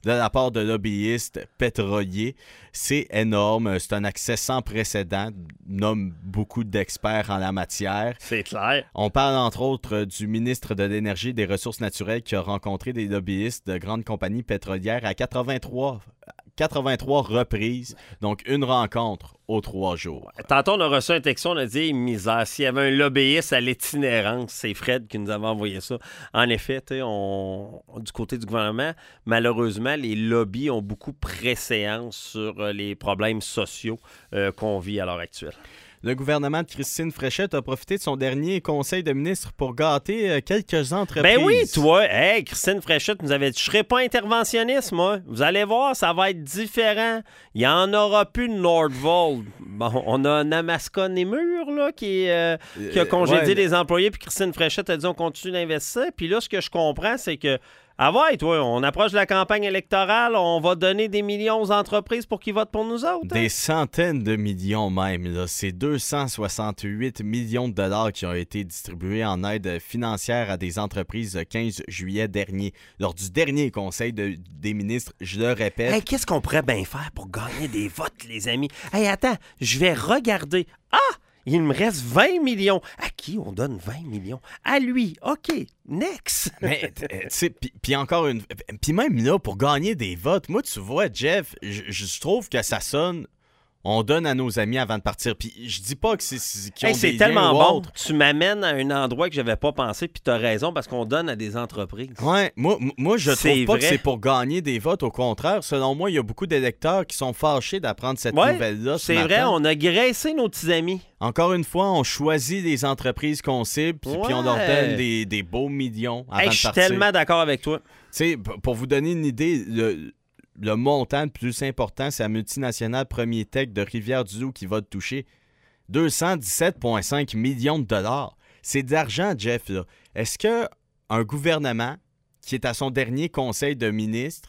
de la part de lobbyistes pétroliers. C'est énorme. C'est un accès sans précédent, nomme beaucoup d'experts en la matière. C'est clair. On parle entre autres du ministre de l'Énergie et des Ressources naturelles qui a rencontré des lobbyistes de grandes compagnies pétrolières à quatre-vingt-trois, quatre-vingt-trois reprises. Donc, une rencontre aux trois jours. Tantôt, on a reçu un texto, on a dit, misère, s'il y avait un lobbyiste à l'itinérance, c'est Fred qui nous avait envoyé ça. En effet, on, du côté du gouvernement, malheureusement, les lobbies ont beaucoup préséance sur les problèmes sociaux euh, qu'on vit à l'heure actuelle. Le gouvernement de Christine Fréchette a profité de son dernier conseil de ministre pour gâter euh, quelques entreprises. Ben oui, toi, hey, Christine Fréchette nous avait dit, je ne serai pas interventionniste, moi. Vous allez voir, ça va être différent. Il n'y en aura plus de Nordvolt. Bon, on a Namaska Nemur, là, qui, euh, qui a congédié euh, ouais, les employés, puis Christine Fréchette a dit, on continue d'investir. Puis là, ce que je comprends, c'est que ah ouais, toi, on approche de la campagne électorale, on va donner des millions aux entreprises pour qu'ils votent pour nous autres. Hein? Des centaines de millions même. Là. C'est deux cent soixante-huit millions de dollars qui ont été distribués en aide financière à des entreprises le quinze juillet dernier. Lors du dernier conseil de, des ministres, je le répète. Hey, qu'est-ce qu'on pourrait bien faire pour gagner des votes, les amis? Hey, attends, je vais regarder. Ah! Il me reste vingt millions. À qui on donne vingt millions? À lui. OK. Next. Mais, tu sais, puis encore une... Puis même là, pour gagner des votes, moi, tu vois, Jeff, je trouve que ça sonne... On donne à nos amis avant de partir. Puis je dis pas que c'est qu'ils ont hey, c'est des tellement liens ou bon. autre. Tu m'amènes à un endroit que j'avais pas pensé, puis t'as raison, parce qu'on donne à des entreprises. Ouais, moi, moi je c'est trouve pas vrai. que c'est pour gagner des votes. Au contraire, selon moi, il y a beaucoup d'électeurs qui sont fâchés d'apprendre cette ouais, nouvelle-là. C'est matin. vrai, on a graissé nos petits amis. Encore une fois, on choisit les entreprises qu'on cible, puis ouais. on leur donne des, des beaux millions avant hey, de partir. Je suis tellement d'accord avec toi. Tu sais, pour vous donner une idée, le... Le montant le plus important, c'est la multinationale Premier Tech de Rivière-du-Loup qui va te toucher deux cent dix-sept virgule cinq millions de dollars. C'est de l'argent, Jeff. Là. Est-ce qu'un gouvernement qui est à son dernier conseil de ministre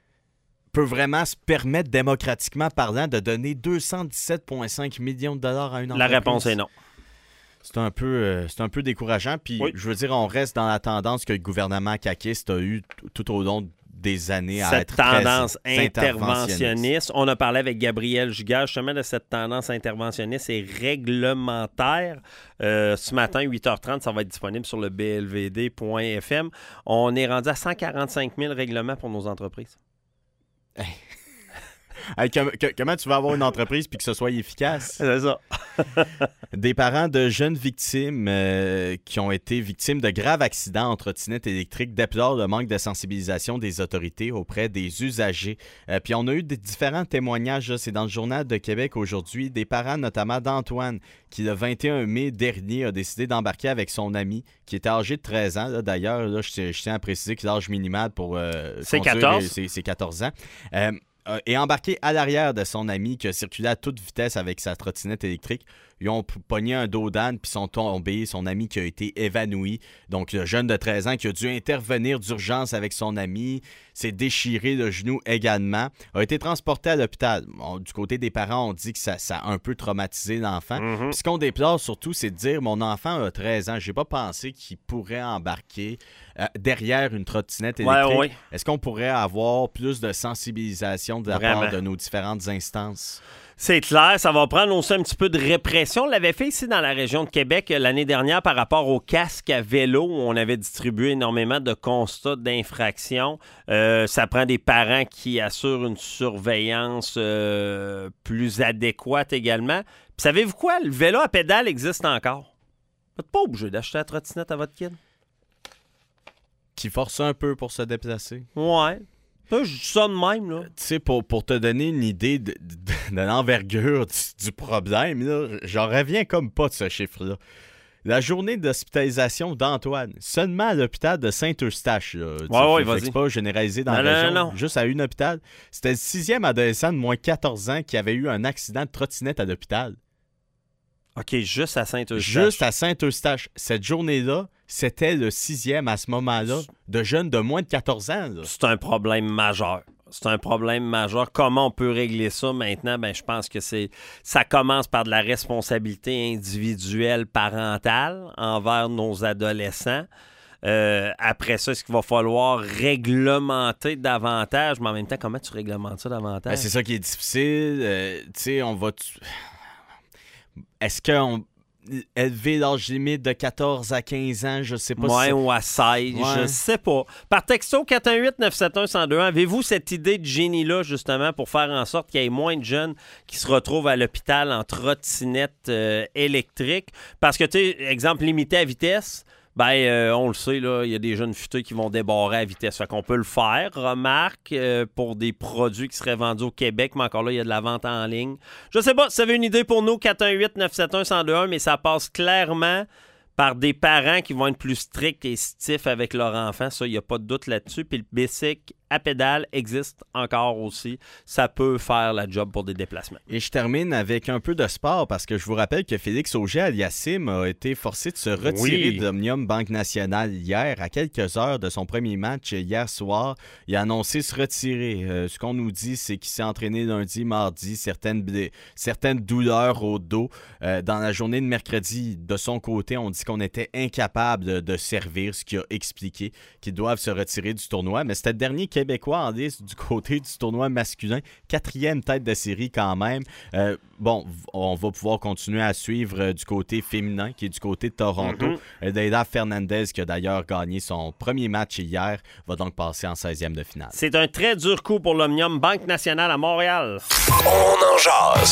peut vraiment se permettre, démocratiquement parlant, de donner deux cent dix-sept virgule cinq millions de dollars à une entreprise? La réponse est non. C'est un peu, euh, c'est un peu décourageant. Puis, oui. je veux dire, on reste dans la tendance que le gouvernement caquiste a eu t- tout au long de des années à cette être tendance très interventionniste. On a parlé avec Gabriel Giguère justement de cette tendance interventionniste et réglementaire. Euh, ce matin, huit heures trente, ça va être disponible sur le b l v d point f m. On est rendu à cent quarante-cinq mille règlements pour nos entreprises. Hey. Hey, com- com- comment tu vas avoir une entreprise puis que ce soit efficace? C'est ça. Des parents de jeunes victimes euh, qui ont été victimes de graves accidents en trottinette électrique déplorent le manque de sensibilisation des autorités auprès des usagers. Euh, puis on a eu des différents témoignages, là, c'est dans le Journal de Québec aujourd'hui, des parents notamment d'Antoine qui le vingt et un mai dernier a décidé d'embarquer avec son ami qui était âgé de treize ans. Là, d'ailleurs, là, je, je tiens à préciser que l'âge minimal pour euh, c'est conduire, quatorze. C'est, c'est quatorze ans. Euh, et embarqué à l'arrière de son ami qui a circulé à toute vitesse avec sa trottinette électrique. Ils ont pogné un dos d'âne puis sont tombés. Son ami qui a été évanoui. Donc, le jeune de treize ans qui a dû intervenir d'urgence avec son ami, s'est déchiré le genou également, a été transporté à l'hôpital. Bon, du côté des parents, on dit que ça, ça a un peu traumatisé l'enfant. Mm-hmm. Puis ce qu'on déplore surtout, c'est de dire, mon enfant a treize ans, j'ai pas pensé qu'il pourrait embarquer euh, derrière une trottinette électrique. Ouais, ouais. Est-ce qu'on pourrait avoir plus de sensibilisation de la Vraiment. part de nos différentes instances? C'est clair, ça va prendre aussi un petit peu de répression. On l'avait fait ici dans la région de Québec l'année dernière par rapport au casque à vélo où on avait distribué énormément de constats d'infraction. Euh, ça prend des parents qui assurent une surveillance euh, plus adéquate également. Puis savez-vous quoi? Le vélo à pédale existe encore. Vous n'êtes pas obligé d'acheter la trottinette à votre kid. Qui force un peu pour se déplacer. Ouais. Je dis ça de même, là. Tu sais, pour, pour te donner une idée de, de, de l'envergure du, du problème, là, j'en reviens comme pas de ce chiffre-là. La journée d'hospitalisation d'Antoine, seulement à l'hôpital de Saint-Eustache, là. Ouais, ouais, vas-y. C'est pas généralisé dans non, la non, région, non, non. juste à une hôpital. C'était le sixième adolescent de moins quatorze ans qui avait eu un accident de trottinette à l'hôpital. OK, juste à Saint-Eustache. Juste à Saint-Eustache. Cette journée-là, c'était le sixième à ce moment-là de jeunes de moins de quatorze ans. Là. C'est un problème majeur. C'est un problème majeur. Comment on peut régler ça maintenant? Ben, je pense que c'est ça commence par de la responsabilité individuelle parentale envers nos adolescents. Euh, après ça, est-ce qu'il va falloir réglementer davantage? Mais en même temps, comment tu réglementes ça davantage? Ben, c'est ça qui est difficile. Euh, tu sais, on va... T... Est-ce qu'on... élever l'âge limite de quatorze à quinze ans, je sais pas. Ouais, si ou à seize, ouais. je sais pas. Par texto quatre un huit neuf sept un un zéro deux un, avez-vous cette idée de génie-là, justement, pour faire en sorte qu'il y ait moins de jeunes qui se retrouvent à l'hôpital en trottinette euh, électrique? Parce que, tu sais, exemple, limité à vitesse, ben, euh, on le sait, là, il y a des jeunes futés qui vont débarrer à vitesse. Fait qu'on peut le faire, remarque, euh, pour des produits qui seraient vendus au Québec, mais encore là, il y a de la vente en ligne. Je sais pas si vous avez une idée pour nous, quatre un huit neuf sept un un zéro deux un, mais ça passe clairement par des parents qui vont être plus stricts et stiffs avec leur enfant. Ça, il n'y a pas de doute là-dessus. Puis le bicycle à pédale existe encore aussi. Ça peut faire la job pour des déplacements. Et je termine avec un peu de sport parce que je vous rappelle que Félix Auger-Aliassime a été forcé de se retirer oui. d'Omnium Banque Nationale hier. À quelques heures de son premier match hier soir, il a annoncé se retirer. Euh, ce qu'on nous dit, c'est qu'il s'est entraîné lundi, mardi, certaines, blé- certaines douleurs au dos. Euh, dans la journée de mercredi, de son côté, on dit qu'on était incapable de, de servir, ce qui a expliqué qu'ils doivent se retirer du tournoi. Mais c'était le dernier Québécois en liste du côté du tournoi masculin. Quatrième tête de série quand même. Euh, bon, on va pouvoir continuer à suivre euh, du côté féminin, qui est du côté de Toronto. Mm-hmm. Leila Fernandez, qui a d'ailleurs gagné son premier match hier, va donc passer en seizième de finale. C'est un très dur coup pour l'Omnium Banque Nationale à Montréal. On en jase.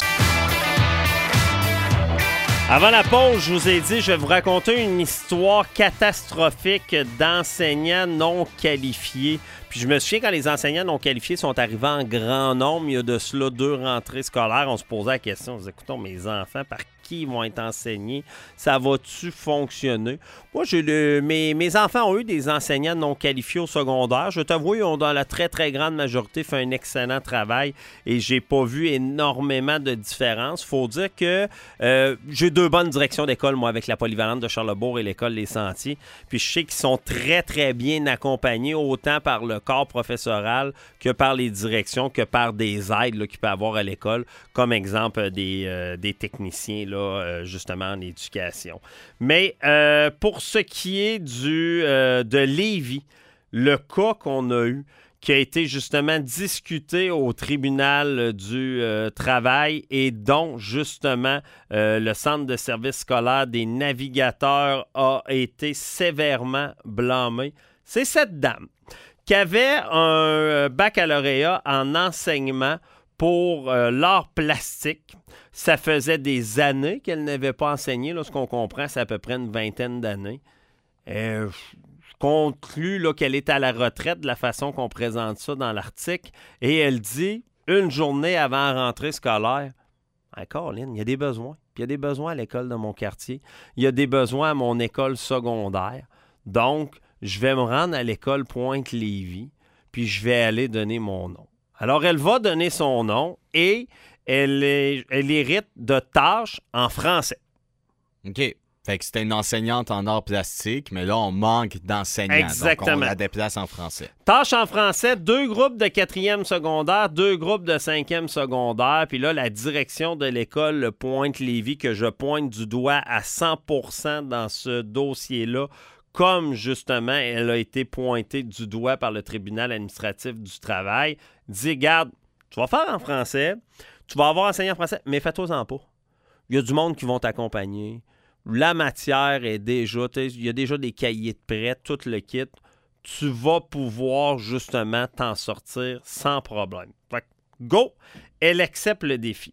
Avant la pause, je vous ai dit, je vais vous raconter une histoire catastrophique d'enseignants non qualifiés. Puis je me souviens quand les enseignants non qualifiés sont arrivés en grand nombre, il y a de cela deux rentrées scolaires, on se posait la question, on se disait, écoutons, mes enfants, par qui ils vont être enseignés? Ça va-tu fonctionner? Moi, j'ai le, mes, mes enfants ont eu des enseignants non qualifiés au secondaire. Je t'avoue, ils ont dans la très, très grande majorité fait un excellent travail et j'ai pas vu énormément de différence. Faut dire que euh, j'ai deux bonnes directions d'école, moi, avec la polyvalente de Charlesbourg et l'école Les Sentiers. Puis je sais qu'ils sont très, très bien accompagnés, autant par le corps professoral que par les directions, que par des aides là, qu'il peut avoir à l'école, comme exemple des, euh, des techniciens, là, euh, justement, en éducation. Mais euh, pour ce qui est du euh, de Lévis, le cas qu'on a eu, qui a été justement discuté au tribunal du euh, travail et dont, justement, euh, le centre de service scolaire des navigateurs a été sévèrement blâmé, c'est cette dame qui avait un baccalauréat en enseignement pour euh, l'art plastique. Ça faisait des années qu'elle n'avait pas enseigné. Là, ce qu'on comprend, c'est à peu près une vingtaine d'années. Euh, je conclus là, qu'elle est à la retraite de la façon qu'on présente ça dans l'article. Et elle dit, une journée avant la rentrée scolaire, hey, Caroline, il y a des besoins. Puis il y a des besoins à l'école de mon quartier. Il y a des besoins à mon école secondaire. Donc, je vais me rendre à l'école Pointe-Lévis, puis je vais aller donner mon nom. Alors, elle va donner son nom et elle, est, elle hérite de tâches en français. OK. Fait que c'était une enseignante en arts plastiques, mais là, on manque d'enseignants. Exactement. Donc, on la déplace en français. Tâches en français, deux groupes de quatrième secondaire, deux groupes de cinquième secondaire. Puis là, la direction de l'école Pointe-Lévis, que je pointe du doigt à cent pour cent dans ce dossier-là, comme justement elle a été pointée du doigt par le tribunal administratif du travail, dit, garde, tu vas faire en français, tu vas avoir enseigné en français, mais fais-toi-en pas. Il y a du monde qui vont t'accompagner. La matière est déjà, il y a déjà des cahiers de prêt, tout le kit. Tu vas pouvoir justement t'en sortir sans problème. Fait que, go! Elle accepte le défi.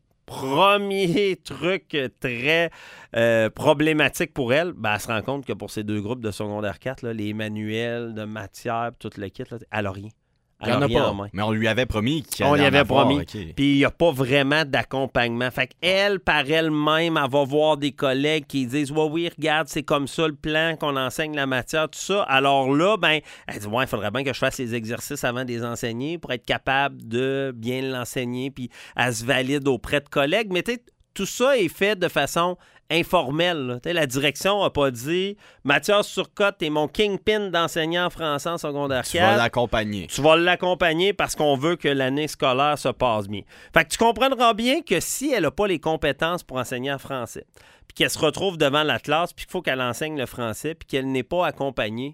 Premier truc très euh, problématique pour elle, ben, elle se rend compte que pour ces deux groupes de secondaire quatre, là, les manuels de matière, tout le kit, là, elle n'a rien. Il n'y en a pas, mais on lui avait promis qu'il allait On lui avait avoir, promis. Okay. Puis il n'y a pas vraiment d'accompagnement. Fait qu'elle, par elle-même, elle va voir des collègues qui disent « Ouais, oui, regarde, c'est comme ça le plan qu'on enseigne la matière, tout ça. » Alors là, ben, elle dit « Ouais, il faudrait bien que je fasse les exercices avant de les enseigner pour être capable de bien l'enseigner. » Puis elle se valide auprès de collègues. Mais tu sais, tout ça est fait de façon informelle. La direction n'a pas dit « Mathias Turcotte, t'es mon kingpin d'enseignant français en secondaire quatre. » Tu vas l'accompagner. Tu vas l'accompagner parce qu'on veut que l'année scolaire se passe bien. Fait que tu comprendras bien que si elle n'a pas les compétences pour enseigner en français, puis qu'elle se retrouve devant la classe, puis qu'il faut qu'elle enseigne le français, puis qu'elle n'est pas accompagnée,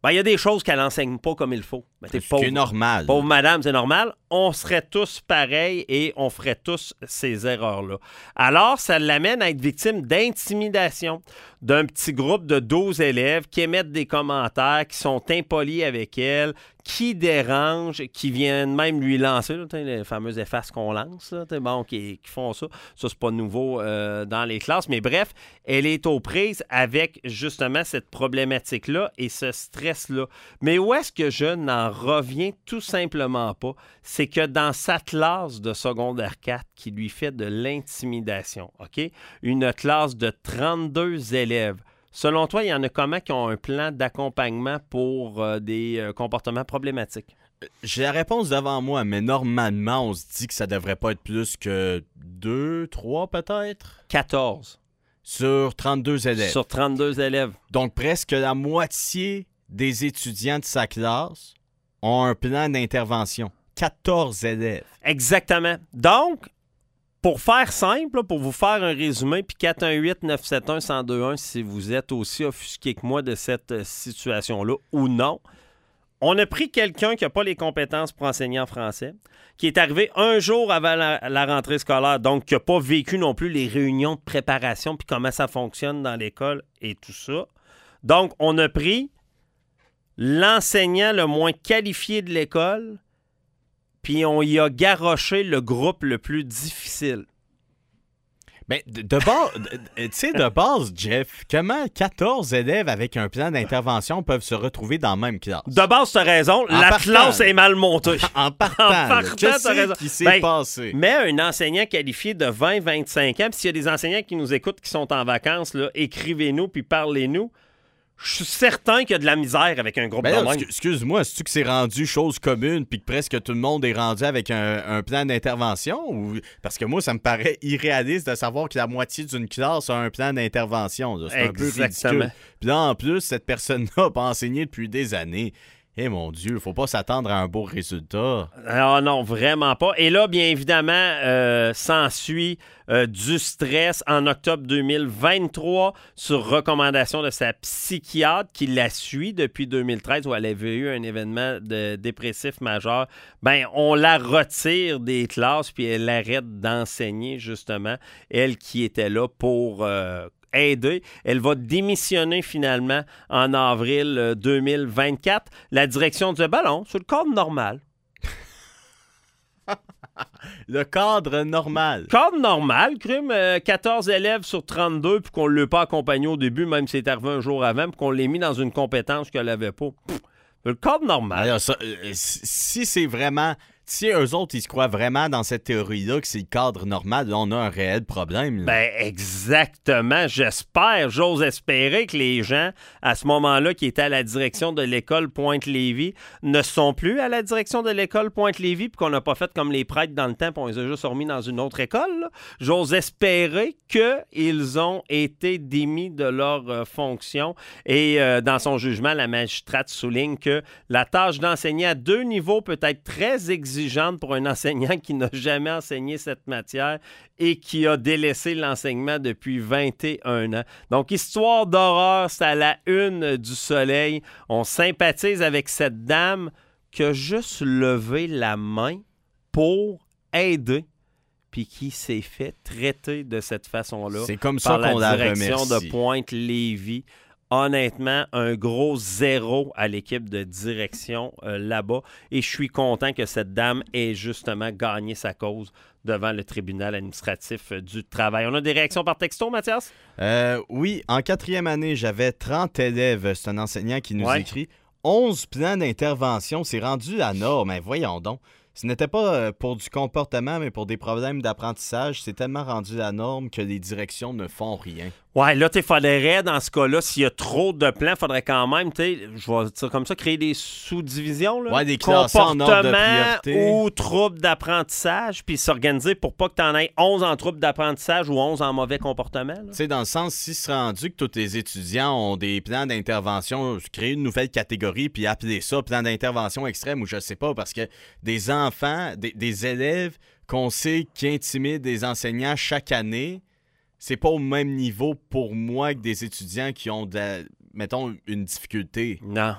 Ben, il y a des choses qu'elle n'enseigne pas comme il faut. Ben, c'est pauvre, normal. Pauvre madame, c'est normal. On serait tous pareils et on ferait tous ces erreurs-là. Alors, ça l'amène à être victime d'intimidation d'un petit groupe de douze élèves qui émettent des commentaires, qui sont impolis avec elle, qui dérangent, qui viennent même lui lancer, là, les fameuses effaces qu'on lance, là, bon, qui, qui font ça. Ça, c'est pas nouveau euh, dans les classes. Mais bref, elle est aux prises avec justement cette problématique-là et ce stress-là. Mais où est-ce que je n'en reviens tout simplement pas? C'est que dans sa classe de secondaire quatre, qui lui fait de l'intimidation, OK? Une classe de trente-deux élèves. Selon toi, il y en a comment qui ont un plan d'accompagnement pour euh, des euh, comportements problématiques? J'ai la réponse devant moi, mais normalement, on se dit que ça devrait pas être plus que deux, trois peut-être? quatorze. Sur trente-deux élèves. Sur trente-deux élèves. Donc, presque la moitié des étudiants de sa classe ont un plan d'intervention. quatorze élèves. Exactement. Donc, pour faire simple, pour vous faire un résumé, puis quatre un huit neuf sept un un zéro deux un si vous êtes aussi offusqué que moi de cette situation-là ou non, on a pris quelqu'un qui n'a pas les compétences pour enseigner en français, qui est arrivé un jour avant la, la rentrée scolaire, donc qui n'a pas vécu non plus les réunions de préparation puis comment ça fonctionne dans l'école et tout ça. Donc, on a pris l'enseignant le moins qualifié de l'école, puis on y a garoché le groupe le plus difficile. Ben, de, de base, tu sais, de base, Jeff, comment quatorze élèves avec un plan d'intervention peuvent se retrouver dans la même classe? De base, tu as raison, En la partant, classe est mal montée. En partant, En là, partant, qu'est-ce t'as raison. qui s'est Ben, passé? Mais un enseignant qualifié de vingt à vingt-cinq ans, puis s'il y a des enseignants qui nous écoutent, qui sont en vacances, là, écrivez-nous puis parlez-nous. Je suis certain qu'il y a de la misère avec un groupe Ben de là, même. excuse-moi, est-ce que c'est rendu chose commune puis que presque tout le monde est rendu avec un, un plan d'intervention? Ou... Parce que moi, ça me paraît irréaliste de savoir que la moitié d'une classe a un plan d'intervention. Là. C'est Exactement. un peu ridicule. Puis là, en plus, cette personne-là n'a pas enseigné depuis des années. Eh mon Dieu, faut pas s'attendre à un beau résultat. Ah non, vraiment pas. Et là, bien évidemment, euh, s'ensuit euh, du stress en octobre deux mille vingt-trois sur recommandation de sa psychiatre qui la suit depuis deux mille treize où elle avait eu un événement de dépressif majeur. Ben, on la retire des classes puis elle arrête d'enseigner justement. Elle qui était là pour... Euh, aider. Elle va démissionner finalement en avril deux mille vingt-quatre. La direction du ballon sur le cadre normal. Le cadre normal. Cadre normal, crime, euh, quatorze élèves sur trente-deux puis qu'on ne l'a pas accompagné au début, même si c'est arrivé un jour avant, puis qu'on l'ait mis dans une compétence qu'elle n'avait pas. Pff, le cadre normal. Alors, ça, euh, si c'est vraiment... Si eux autres, ils se croient vraiment dans cette théorie-là que c'est le cadre normal, là, on a un réel problème. Là. Ben, exactement. J'espère, j'ose espérer que les gens, à ce moment-là, qui étaient à la direction de l'école Pointe-Lévis, ne sont plus à la direction de l'école Pointe-Lévis, puis qu'on n'a pas fait comme les prêtres dans le temps, puis on les a juste remis dans une autre école. Là. J'ose espérer qu'ils ont été démis de leur euh, fonction. Et euh, dans son jugement, la magistrate souligne que la tâche d'enseigner à deux niveaux peut être très exigeante pour un enseignant qui n'a jamais enseigné cette matière et qui a délaissé l'enseignement depuis vingt et un ans. Donc, histoire d'horreur, c'est à la une du Soleil. On sympathise avec cette dame qui a juste levé la main pour aider puis qui s'est fait traiter de cette façon-là. C'est comme ça par qu'on la la direction remercie. de Pointe-Lévis. Honnêtement, un gros zéro à l'équipe de direction euh, là-bas. Et je suis content que cette dame ait justement gagné sa cause devant le tribunal administratif euh, du travail. On a des réactions par texto, Mathias? Euh, oui, en quatrième année, j'avais trente élèves. C'est un enseignant qui nous Ouais. écrit onze plans d'intervention. C'est rendu la norme. Mais voyons donc. Ce n'était pas pour du comportement, mais pour des problèmes d'apprentissage. C'est tellement rendu la norme que les directions ne font rien. Ouais, là, il faudrait, dans ce cas-là, s'il y a trop de plans, il faudrait quand même, tu sais, je vais dire comme ça, créer des sous-divisions. Là. Ouais, des classements en ordre de priorité. Ou troubles d'apprentissage, puis s'organiser pour pas que tu en aies onze en troubles d'apprentissage ou onze en mauvais comportement. Tu sais, dans le sens, si c'est rendu que tous les étudiants ont des plans d'intervention, créer une nouvelle catégorie, puis appeler ça plan d'intervention extrême, ou je sais pas, parce que des enfants, des, des élèves qu'on sait qui intimident des enseignants chaque année, c'est pas au même niveau pour moi que des étudiants qui ont, de la, mettons, une difficulté. Non.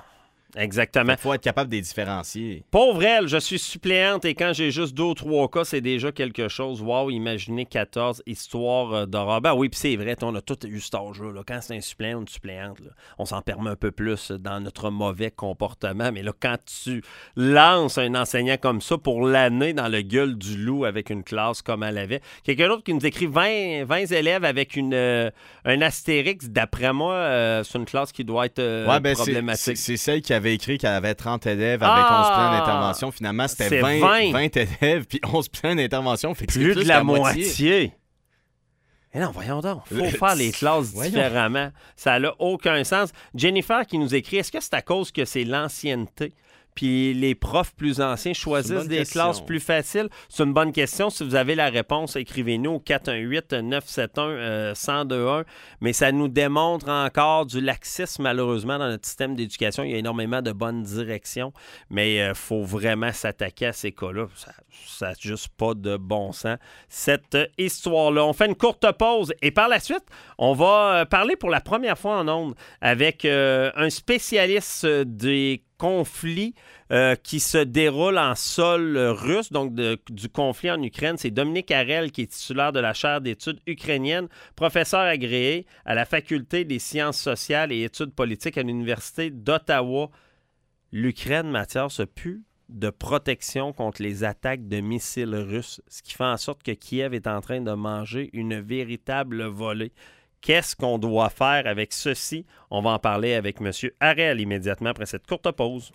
Exactement. Il faut être capable de les différencier. Pauvre elle, je suis suppléante et quand j'ai juste deux ou trois cas, c'est déjà quelque chose. Wow, imaginez quatorze histoires d'horreur. Ben oui, puis c'est vrai, on a tous eu cet âge-là. Là. Quand c'est un suppléant ou une suppléante, là, on s'en permet un peu plus dans notre mauvais comportement. Mais là, quand tu lances un enseignant comme ça pour l'année dans le gueule du loup avec une classe comme elle avait, quelqu'un d'autre qui nous écrit vingt, vingt élèves avec une, euh, un astérix, d'après moi, euh, c'est une classe qui doit être euh, ouais, ben problématique. C'est, c'est, c'est celle qui avait écrit qu'elle avait trente élèves avec ah, onze plans d'intervention. Finalement, c'était vingt, vingt. vingt élèves puis onze plans d'intervention. Fait que plus, plus de la, la moitié. moitié. Mais non, voyons donc. Il faut le... faire les classes voyons. différemment. Ça n'a aucun sens. Jennifer qui nous écrit, est-ce que c'est à cause que c'est l'ancienneté? Puis les profs plus anciens choisissent des question. classes plus faciles? C'est une bonne question. Si vous avez la réponse, écrivez-nous au quatre un huit neuf sept un un zéro deux un. Mais ça nous démontre encore du laxisme, malheureusement, dans notre système d'éducation. Il y a énormément de bonnes directions, mais il euh, faut vraiment s'attaquer à ces cas-là. Ça n'a juste pas de bon sens, cette euh, histoire-là. On fait une courte pause et par la suite, on va euh, parler pour la première fois en ondes avec euh, un spécialiste des conflit euh, qui se déroule en sol russe, donc de, du conflit en Ukraine. C'est Dominique Harel qui est titulaire de la chaire d'études ukrainiennes, professeur agréé à la Faculté des sciences sociales et études politiques à l'Université d'Ottawa. L'Ukraine, Mathias, a plus de protection contre les attaques de missiles russes, ce qui fait en sorte que Kiev est en train de manger une véritable volée. Qu'est-ce qu'on doit faire avec ceci? On va en parler avec M. Harel immédiatement après cette courte pause.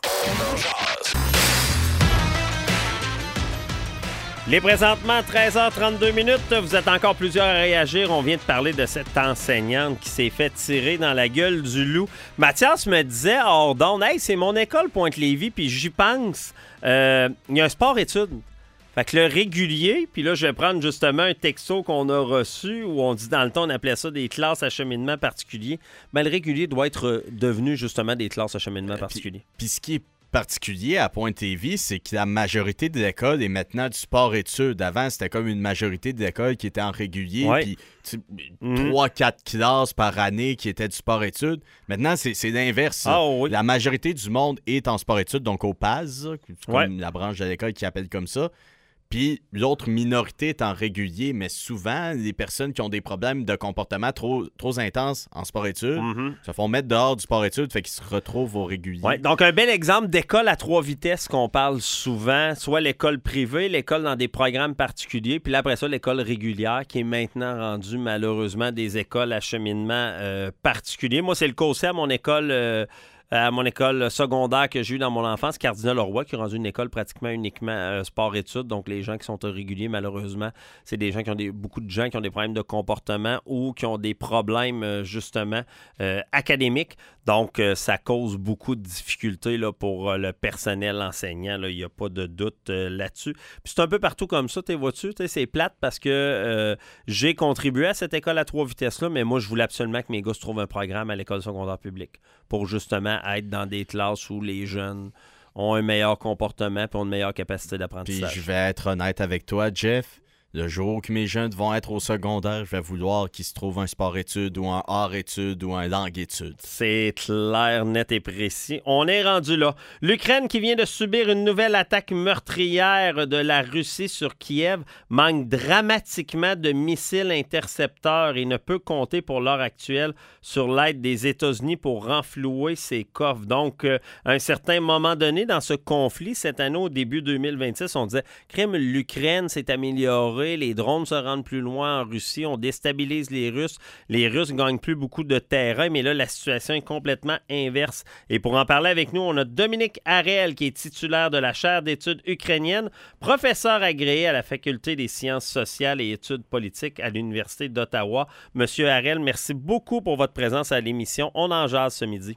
Il est présentement treize heures trente-deux minutes. Vous êtes encore plusieurs à réagir. On vient de parler de cette enseignante qui s'est fait tirer dans la gueule du loup. Mathias me disait hors d'onde, hey, c'est mon école Pointe-Lévis, puis j'y pense. Euh, il y a un sport-études. Fait que le régulier, puis là, je vais prendre justement un texto qu'on a reçu où on dit dans le temps, on appelait ça des classes à cheminement particulier. Mais le régulier doit être devenu justement des classes à cheminement particulier. Puis, puis ce qui est particulier à Pointe-Lévis, c'est que la majorité de l'école est maintenant du sport-études. Avant, c'était comme une majorité de l'école qui était en régulier, ouais. puis mm-hmm. trois quatre classes par année qui étaient du sport-études. Maintenant, c'est, c'est l'inverse. Ah, oui. La majorité du monde est en sport-études, donc au P A S, comme ouais. la branche de l'école qui appelle comme ça. Puis l'autre minorité est en régulier, mais souvent, les personnes qui ont des problèmes de comportement trop, trop intenses en sport-études mm-hmm. se font mettre dehors du sport-études, fait qu'ils se retrouvent au régulier. Ouais, donc, un bel exemple d'école à trois vitesses qu'on parle souvent, soit l'école privée, l'école dans des programmes particuliers, puis là, après ça, l'école régulière, qui est maintenant rendue, malheureusement, des écoles à cheminement euh, particulier. Moi, c'est le cas aussi à mon école... Euh, à mon école secondaire que j'ai eue dans mon enfance, Cardinal-Leroy, qui est rendu une école pratiquement uniquement euh, sport-études. Donc, les gens qui sont réguliers, malheureusement, c'est des gens qui ont des, beaucoup de gens qui ont des problèmes de comportement ou qui ont des problèmes, euh, justement, euh, académiques. Donc, euh, ça cause beaucoup de difficultés là, pour euh, le personnel enseignant. Il n'y a pas de doute euh, là-dessus. Puis, c'est un peu partout comme ça, tu vois-tu? C'est plate parce que euh, j'ai contribué à cette école à trois vitesses-là, mais moi, je voulais absolument que mes gars se trouvent un programme à l'école secondaire publique pour justement être dans des classes où les jeunes ont un meilleur comportement et ont une meilleure capacité d'apprentissage. Puis je vais être honnête avec toi, Jeff. Le jour que mes jeunes vont être au secondaire, je vais vouloir qu'ils se trouvent un sport-études ou un art-études ou un langue-études. C'est clair, net et précis. On est rendu là. L'Ukraine qui vient de subir une nouvelle attaque meurtrière de la Russie sur Kiev manque dramatiquement de missiles intercepteurs et ne peut compter pour l'heure actuelle sur l'aide des États-Unis pour renflouer ses coffres. Donc, euh, à un certain moment donné dans ce conflit, cette année au début deux mille vingt-six, on disait « Crime, l'Ukraine s'est améliorée. Les drones se rendent plus loin en Russie, on déstabilise les Russes, les Russes ne gagnent plus beaucoup de terrain, mais là, la situation est complètement inverse. Et pour en parler avec nous, on a Dominique Harel, qui est titulaire de la chaire d'études ukrainiennes, professeur agréé à la Faculté des sciences sociales et études politiques à l'Université d'Ottawa. Monsieur Harel, merci beaucoup pour votre présence à l'émission. On en jase ce midi.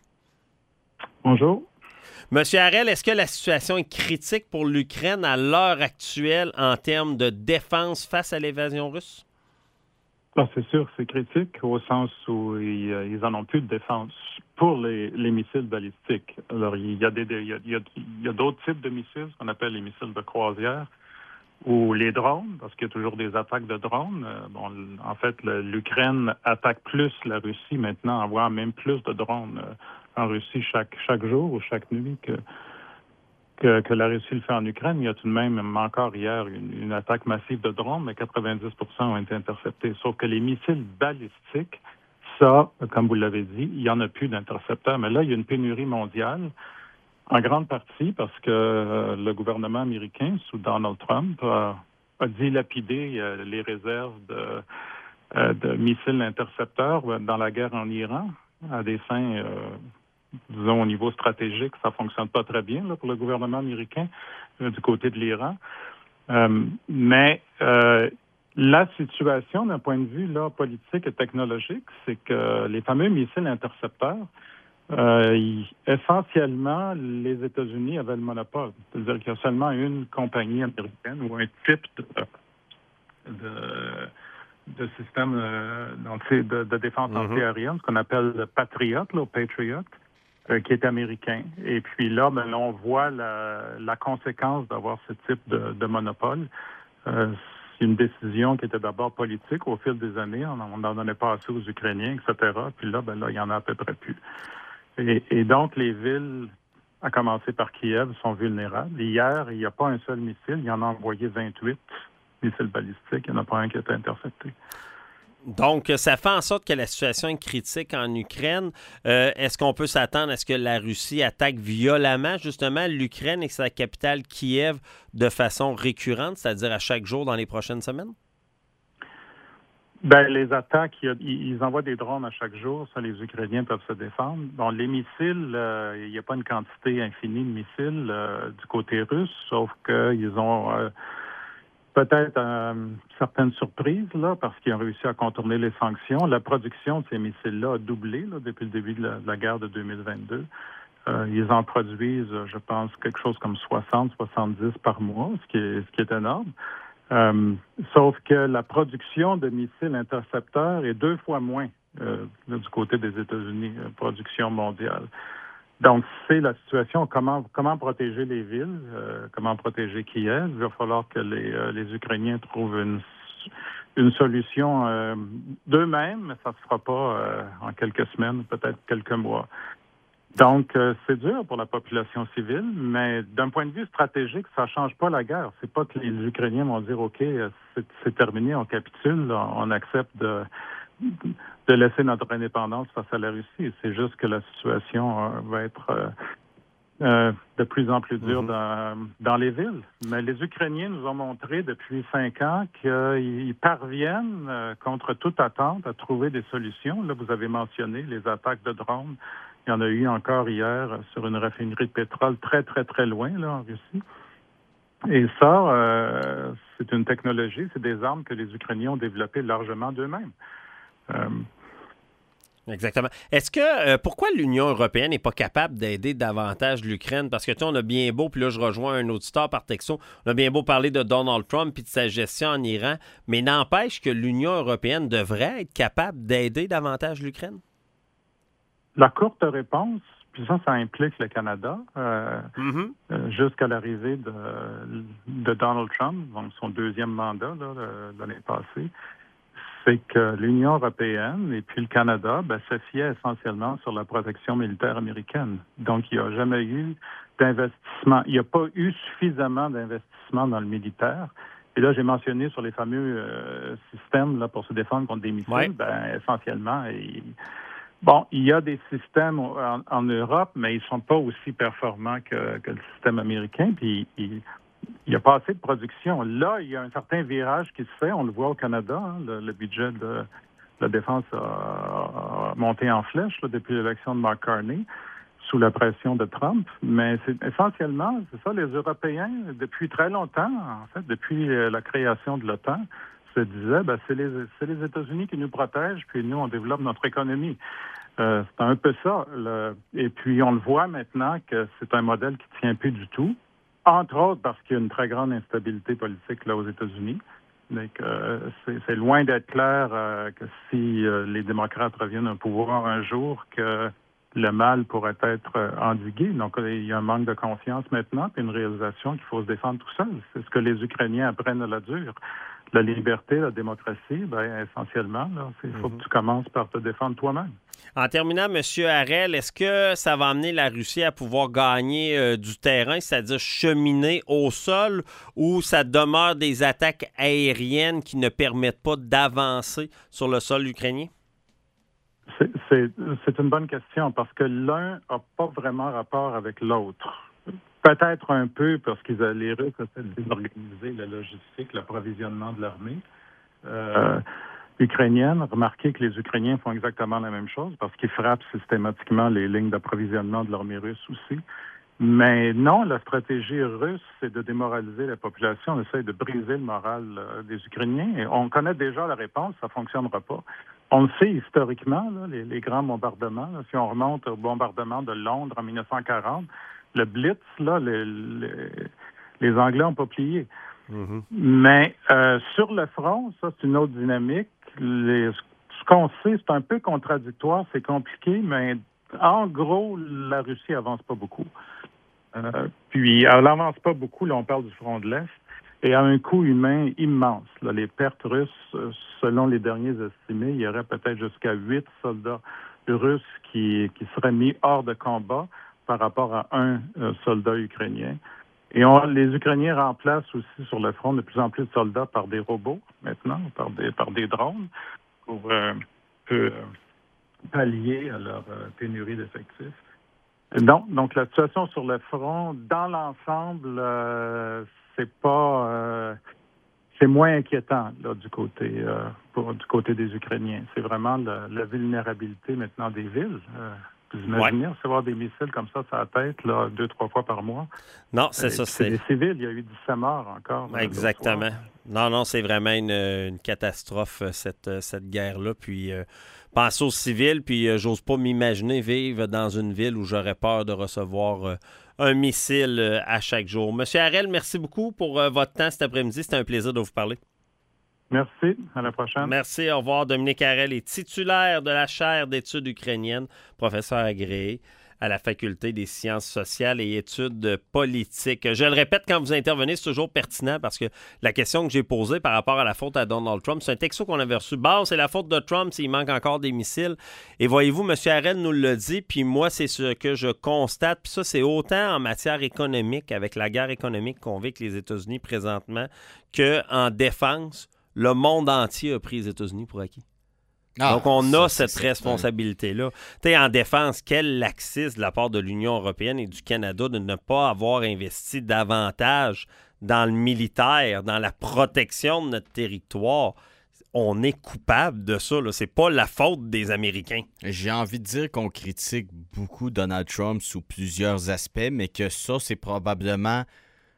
Bonjour. Monsieur Harel, est-ce que la situation est critique pour l'Ukraine à l'heure actuelle en termes de défense face à l'évasion russe? Alors, c'est sûr que c'est critique au sens où ils, ils en ont plus de défense pour les, les missiles balistiques. Alors, il y a, des, il y a, il y a, il y a d'autres types de missiles, ce qu'on appelle les missiles de croisière, ou les drones, parce qu'il y a toujours des attaques de drones. Bon, en fait, le, l'Ukraine attaque plus la Russie maintenant, envoie même plus de drones en Russie chaque, chaque jour ou chaque nuit que, que, que la Russie le fait en Ukraine. Il y a tout de même, encore hier, une, une attaque massive de drones, mais quatre-vingt-dix pour cent ont été interceptés. Sauf que les missiles balistiques, ça, comme vous l'avez dit, il n'y en a plus d'intercepteurs. Mais là, il y a une pénurie mondiale, en grande partie parce que euh, le gouvernement américain, sous Donald Trump, a, a dilapidé euh, les réserves de, euh, de missiles intercepteurs dans la guerre en Iran à des fins, euh, disons, au niveau stratégique. Ça ne fonctionne pas très bien là, pour le gouvernement américain euh, du côté de l'Iran. Euh, mais euh, la situation, d'un point de vue là, politique et technologique, c'est que les fameux missiles intercepteurs, euh, y, essentiellement, les États-Unis avaient le monopole. C'est-à-dire qu'il y a seulement une compagnie américaine ou un type de, de, de système euh, de, de défense mm-hmm. antiaérienne, ce qu'on appelle le Patriot, le Patriot, euh, qui est américain. Et puis là, ben, là on voit la, la conséquence d'avoir ce type de, de monopole. Euh, C'est une décision qui était d'abord politique au fil des années. On n'en donnait pas assez aux Ukrainiens, et cetera. Puis là, ben là, il y en a à peu près plus. Et, et donc, les villes, à commencer par Kiev, sont vulnérables. Hier, il n'y a pas un seul missile. Il y en a envoyé vingt-huit missiles balistiques. Il n'y en a pas un qui a été intercepté. Donc, ça fait en sorte que la situation est critique en Ukraine. Euh, est-ce qu'on peut s'attendre à ce que la Russie attaque violemment, justement, l'Ukraine et sa capitale Kiev de façon récurrente, c'est-à-dire à chaque jour dans les prochaines semaines? Bien, les attaques, ils envoient des drones à chaque jour. Ça, les Ukrainiens peuvent se défendre. Bon, les missiles, euh, il n'y a pas une quantité infinie de missiles euh, du côté russe, sauf qu'ils ont... Euh, Peut-être euh, certaines surprises, là, parce qu'ils ont réussi à contourner les sanctions. La production de ces missiles-là a doublé là, depuis le début de la, de la guerre de deux mille vingt-deux. Euh, ils en produisent, je pense, quelque chose comme soixante, soixante-dix par mois, ce qui est, ce qui est énorme. Euh, sauf que la production de missiles intercepteurs est deux fois moins euh, là, du côté des États-Unis, euh, production mondiale. Donc, c'est la situation. Comment, comment protéger les villes, euh, comment protéger Kiev. Il va falloir que les, euh, les Ukrainiens trouvent une, une solution euh, d'eux-mêmes, mais ça ne se fera pas euh, en quelques semaines, peut-être quelques mois. Donc, euh, c'est dur pour la population civile, mais d'un point de vue stratégique, ça ne change pas la guerre. C'est pas que les Ukrainiens vont dire, OK, c'est, c'est terminé, on capitule, on accepte de... de laisser notre indépendance face à la Russie. C'est juste que la situation euh, va être euh, euh, de plus en plus dure mm-hmm. dans, dans les villes. Mais les Ukrainiens nous ont montré depuis cinq ans qu'ils parviennent, euh, contre toute attente, à trouver des solutions. Là, vous avez mentionné les attaques de drones. Il y en a eu encore hier sur une raffinerie de pétrole très, très, très loin, là, en Russie. Et ça, euh, c'est une technologie, c'est des armes que les Ukrainiens ont développées largement d'eux-mêmes. Euh, Exactement. Est-ce que, euh, pourquoi l'Union européenne n'est pas capable d'aider davantage l'Ukraine? Parce que, tu sais, on a bien beau, puis là, je rejoins un auditeur par texto, on a bien beau parler de Donald Trump puis de sa gestion en Iran, mais n'empêche que l'Union européenne devrait être capable d'aider davantage l'Ukraine? La courte réponse, puis ça, ça implique le Canada, euh, mm-hmm. euh, jusqu'à l'arrivée de, de Donald Trump, donc son deuxième mandat là, l'année passée, c'est que l'Union européenne et puis le Canada ben, se fiaient essentiellement sur la protection militaire américaine. Donc, il n'y a jamais eu d'investissement. Il n'y a pas eu suffisamment d'investissement dans le militaire. Et là, j'ai mentionné sur les fameux euh, systèmes là, pour se défendre contre des missiles, ouais. ben, essentiellement, il, bon, il y a des systèmes en, en Europe, mais ils ne sont pas aussi performants que, que le système américain. Puis, il, Il n'y a pas assez de production. Là, il y a un certain virage qui se fait. On le voit au Canada. Hein, le, le budget de la défense a, a monté en flèche là, depuis l'élection de Mark Carney, sous la pression de Trump. Mais c'est essentiellement, c'est ça, les Européens, depuis très longtemps, en fait, depuis la création de l'OTAN, se disaient, ben, c'est les, c'est les États-Unis qui nous protègent, puis nous, on développe notre économie. Euh, c'est un peu ça. Le, et puis, on le voit maintenant que c'est un modèle qui ne tient plus du tout. Entre autres parce qu'il y a une très grande instabilité politique là aux États-Unis. Donc, euh, c'est, c'est loin d'être clair euh, que si euh, les démocrates reviennent au pouvoir un jour, que le mal pourrait être euh, endigué. Donc, il y a un manque de confiance maintenant, puis une réalisation qu'il faut se défendre tout seul. C'est ce que les Ukrainiens apprennent à la dure. La liberté, la démocratie, bien, essentiellement, il faut mm-hmm. que tu commences par te défendre toi-même. En terminant, M. Harel, est-ce que ça va amener la Russie à pouvoir gagner euh, du terrain, c'est-à-dire cheminer au sol, ou ça demeure des attaques aériennes qui ne permettent pas d'avancer sur le sol ukrainien? C'est, c'est, c'est une bonne question parce que l'un n'a pas vraiment rapport avec l'autre. Peut-être un peu parce que les Russes essaient de désorganiser la logistique, l'approvisionnement de l'armée euh, ukrainienne. Remarquez que les Ukrainiens font exactement la même chose parce qu'ils frappent systématiquement les lignes d'approvisionnement de l'armée russe aussi. Mais non, la stratégie russe, c'est de démoraliser la population. On essaie de briser le moral euh, des Ukrainiens. Et on connaît déjà la réponse, ça ne fonctionnera pas. On le sait historiquement, là, les, les grands bombardements. Là, si on remonte au bombardement de Londres en dix-neuf cent quarante, le Blitz, là, les, les, les Anglais n'ont pas plié. Mm-hmm. Mais euh, sur le front, ça, c'est une autre dynamique. Les, ce qu'on sait, c'est un peu contradictoire, c'est compliqué, mais en gros, la Russie avance pas beaucoup. Euh, puis, elle n'avance pas beaucoup, là, on parle du front de l'Est, et à un coût humain immense. Là, les pertes russes, selon les derniers estimés, il y aurait peut-être jusqu'à huit soldats russes qui, qui seraient mis hors de combat par rapport à un euh, soldat ukrainien. Et on, les Ukrainiens remplacent aussi sur le front de plus en plus de soldats par des robots, maintenant, par des, par des drones, pour euh, peu, euh, pallier à leur euh, pénurie d'effectifs. Donc, donc, la situation sur le front, dans l'ensemble, euh, c'est pas... Euh, c'est moins inquiétant là, du côté euh, pour, du côté des Ukrainiens. C'est vraiment la, la vulnérabilité maintenant des villes. Euh, vous imaginez ouais. recevoir des missiles comme ça sur la tête là, deux, trois fois par mois? Non, c'est euh, ça. C'est des civils. Il y a eu dix-sept morts encore. Là, exactement. Non, non, c'est vraiment une, une catastrophe, cette, cette guerre-là. Puis, euh, pensez aux civils, puis euh, j'ose pas m'imaginer vivre dans une ville où j'aurais peur de recevoir euh, un missile euh, à chaque jour. Monsieur Harel, merci beaucoup pour euh, votre temps cet après-midi. C'était un plaisir de vous parler. Merci. À la prochaine. Merci. Au revoir. Dominique Harel est titulaire de la chaire d'études ukrainiennes, professeur agréé à la Faculté des sciences sociales et études politiques. Je le répète, quand vous intervenez, c'est toujours pertinent parce que la question que j'ai posée par rapport à la faute à Donald Trump, c'est un texto qu'on avait reçu. Bon, c'est la faute de Trump s'il manque encore des missiles. Et voyez-vous, M. Harel nous l'a dit, puis moi, c'est ce que je constate. Puis ça, c'est autant en matière économique, avec la guerre économique qu'on vit avec les États-Unis présentement, qu'en défense, le monde entier a pris les États-Unis pour acquis. Ah, Donc, on a ça, cette responsabilité-là. Tu sais, en défense, quel laxisme de la part de l'Union européenne et du Canada de ne pas avoir investi davantage dans le militaire, dans la protection de notre territoire. On est coupable de ça. Là. C'est pas la faute des Américains. J'ai envie de dire qu'on critique beaucoup Donald Trump sous plusieurs aspects, mais que ça, c'est probablement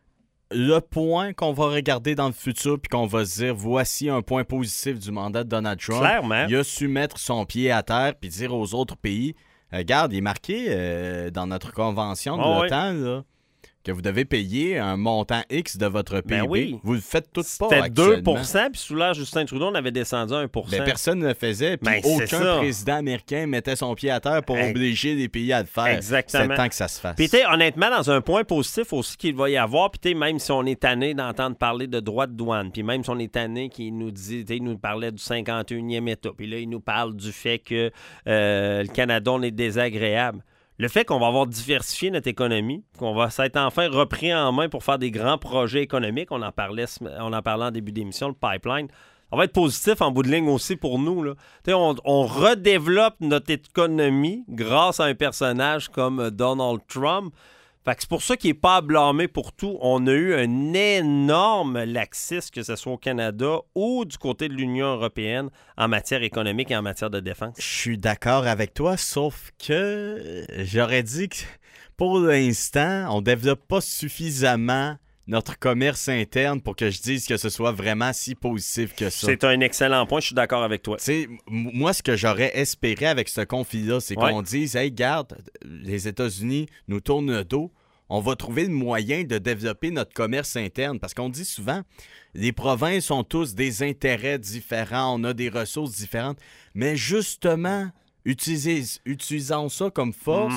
le point qu'on va regarder dans le futur puis qu'on va se dire, voici un point positif du mandat de Donald Trump. Clairement. Il a su mettre son pied à terre puis dire aux autres pays, regarde, il est marqué euh, dans notre convention de oh, l'OTAN, oui. là, que vous devez payer un montant X de votre P I B. Ben oui. Vous le faites tout pas C'était deux pour cent, puis sous l'ère Justin Trudeau, on avait descendu à un pour cent. Ben, personne ne le faisait, puis ben, aucun président américain mettait son pied à terre pour hey. obliger les pays à le faire. Exactement. C'est temps que ça se fasse. Puis honnêtement, dans un point positif aussi qu'il va y avoir, puis même si on est tanné d'entendre parler de droits de douane, puis même si on est tanné qu'il nous dit, il nous parlait du cinquante et unième État, puis là, il nous parle du fait que euh, le Canada, on est désagréable. Le fait qu'on va avoir diversifié notre économie, qu'on va s'être enfin repris en main pour faire des grands projets économiques, on en parlait, on en parlait en début d'émission, le pipeline, ça va être positif en bout de ligne aussi pour nous. Là. On, on redéveloppe notre économie grâce à un personnage comme Donald Trump. Fait que c'est pour ça qu'il n'est pas à blâmer pour tout. On a eu un énorme laxisme, que ce soit au Canada ou du côté de l'Union européenne, en matière économique et en matière de défense. Je suis d'accord avec toi, sauf que j'aurais dit que pour l'instant, on ne développe pas suffisamment notre commerce interne pour que je dise que ce soit vraiment si positif que ça. C'est un excellent point, je suis d'accord avec toi. T'sais, moi, ce que j'aurais espéré avec ce conflit-là, c'est ouais. qu'on dise « Hey, garde, les États-Unis nous tournent le dos. On va trouver le moyen de développer notre commerce interne. » Parce qu'on dit souvent, les provinces ont tous des intérêts différents, on a des ressources différentes. Mais justement, utilisez, utilisons ça comme force, mm-hmm.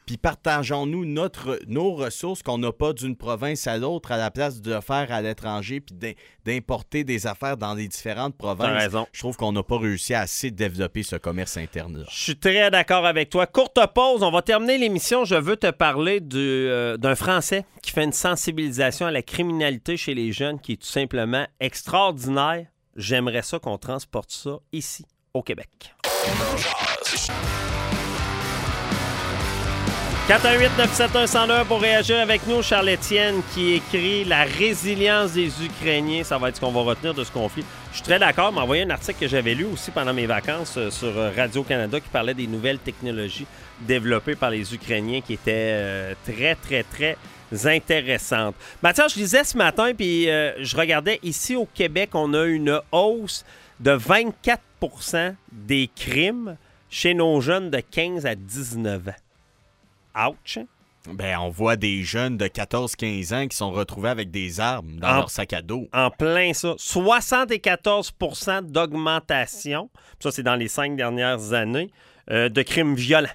puis partageons-nous notre, nos ressources qu'on n'a pas d'une province à l'autre à la place de le faire à l'étranger puis d'im- d'importer des affaires dans les différentes provinces. T'as raison. Je trouve qu'on n'a pas réussi à assez développer ce commerce interne-là. Je suis très d'accord avec toi. Courte pause, on va terminer l'émission. Je veux te parler du, euh, d'un Français qui fait une sensibilisation à la criminalité chez les jeunes qui est tout simplement extraordinaire. J'aimerais ça qu'on transporte ça ici, au Québec. quatre un huit neuf sept un un zéro un pour réagir avec nous. Charles-Étienne qui écrit « La résilience des Ukrainiens ». Ça va être ce qu'on va retenir de ce conflit. Je suis très d'accord. M'a envoyé un article que j'avais lu aussi pendant mes vacances euh, sur Radio-Canada qui parlait des nouvelles technologies développées par les Ukrainiens qui étaient euh, très, très, très intéressantes. Mathieu, je lisais ce matin puis euh, je regardais ici au Québec, on a une hausse de vingt-quatre pour cent des crimes chez nos jeunes de quinze à dix-neuf ans. Ouch! Ben, on voit des jeunes de quatorze quinze ans qui sont retrouvés avec des armes dans En- leur sac à dos. En plein ça. soixante-quatorze pour cent d'augmentation, ça c'est dans les cinq dernières années, euh, de crimes violents.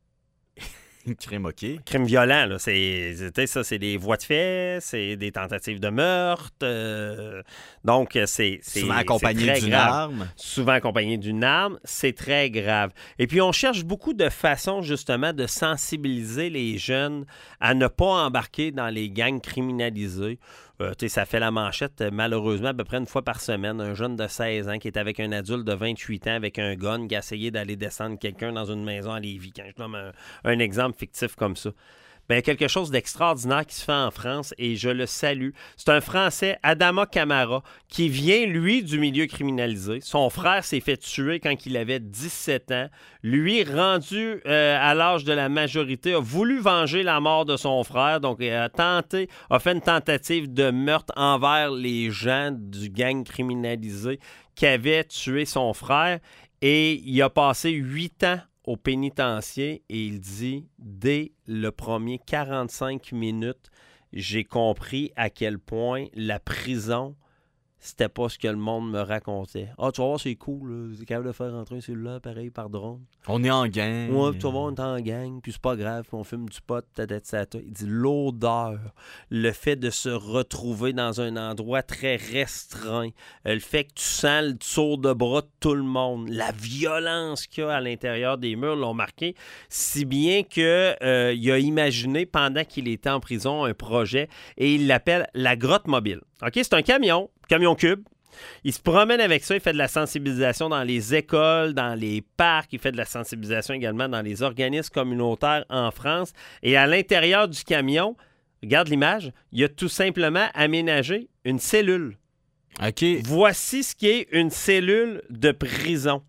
Crime, OK. Crimes violents, là, c'est, c'est, ça, c'est des voies de fait, c'est des tentatives de meurtre. euh, donc, c'est, c'est Souvent accompagné c'est très d'une grave. arme. Souvent accompagné d'une arme, c'est très grave. Et puis, on cherche beaucoup de façons, justement, de sensibiliser les jeunes à ne pas embarquer dans les gangs criminalisés. Euh, tu sais, ça fait la manchette, euh, malheureusement, à peu près une fois par semaine. Un jeune de seize ans qui est avec un adulte de vingt-huit ans avec un gun qui a essayé d'aller descendre quelqu'un dans une maison à Lévis. Quand je donne un, un exemple fictif comme ça. Bien, quelque chose d'extraordinaire qui se fait en France et je le salue. C'est un Français, Adama Camara, qui vient, lui, du milieu criminalisé. Son frère s'est fait tuer quand il avait dix-sept ans. Lui, rendu euh, à l'âge de la majorité, a voulu venger la mort de son frère. Donc, il a tenté, a fait une tentative de meurtre envers les gens du gang criminalisé qui avaient tué son frère. Et il a passé huit ans au pénitencier et il dit, dès le premier quarante-cinq minutes, j'ai compris à quel point la prison, c'était pas ce que le monde me racontait. Ah, tu vas voir, c'est cool, là. C'est capable de faire rentrer un cellulaire pareil par drone. On est en gang. Ouais, puis tu vas voir, on est en gang, puis c'est pas grave, puis on fume du pot, tata, tata. Il dit l'odeur, le fait de se retrouver dans un endroit très restreint, euh, le fait que tu sens le tour de bras de tout le monde, la violence qu'il y a à l'intérieur des murs l'ont marqué, si bien qu'il euh, a imaginé pendant qu'il était en prison un projet et il l'appelle la grotte mobile. OK, c'est un camion, camion cube. Il se promène avec ça, il fait de la sensibilisation dans les écoles, dans les parcs, il fait de la sensibilisation également dans les organismes communautaires en France. Et à l'intérieur du camion, regarde l'image, il a tout simplement aménagé une cellule. OK. Voici ce qui est une cellule de prison.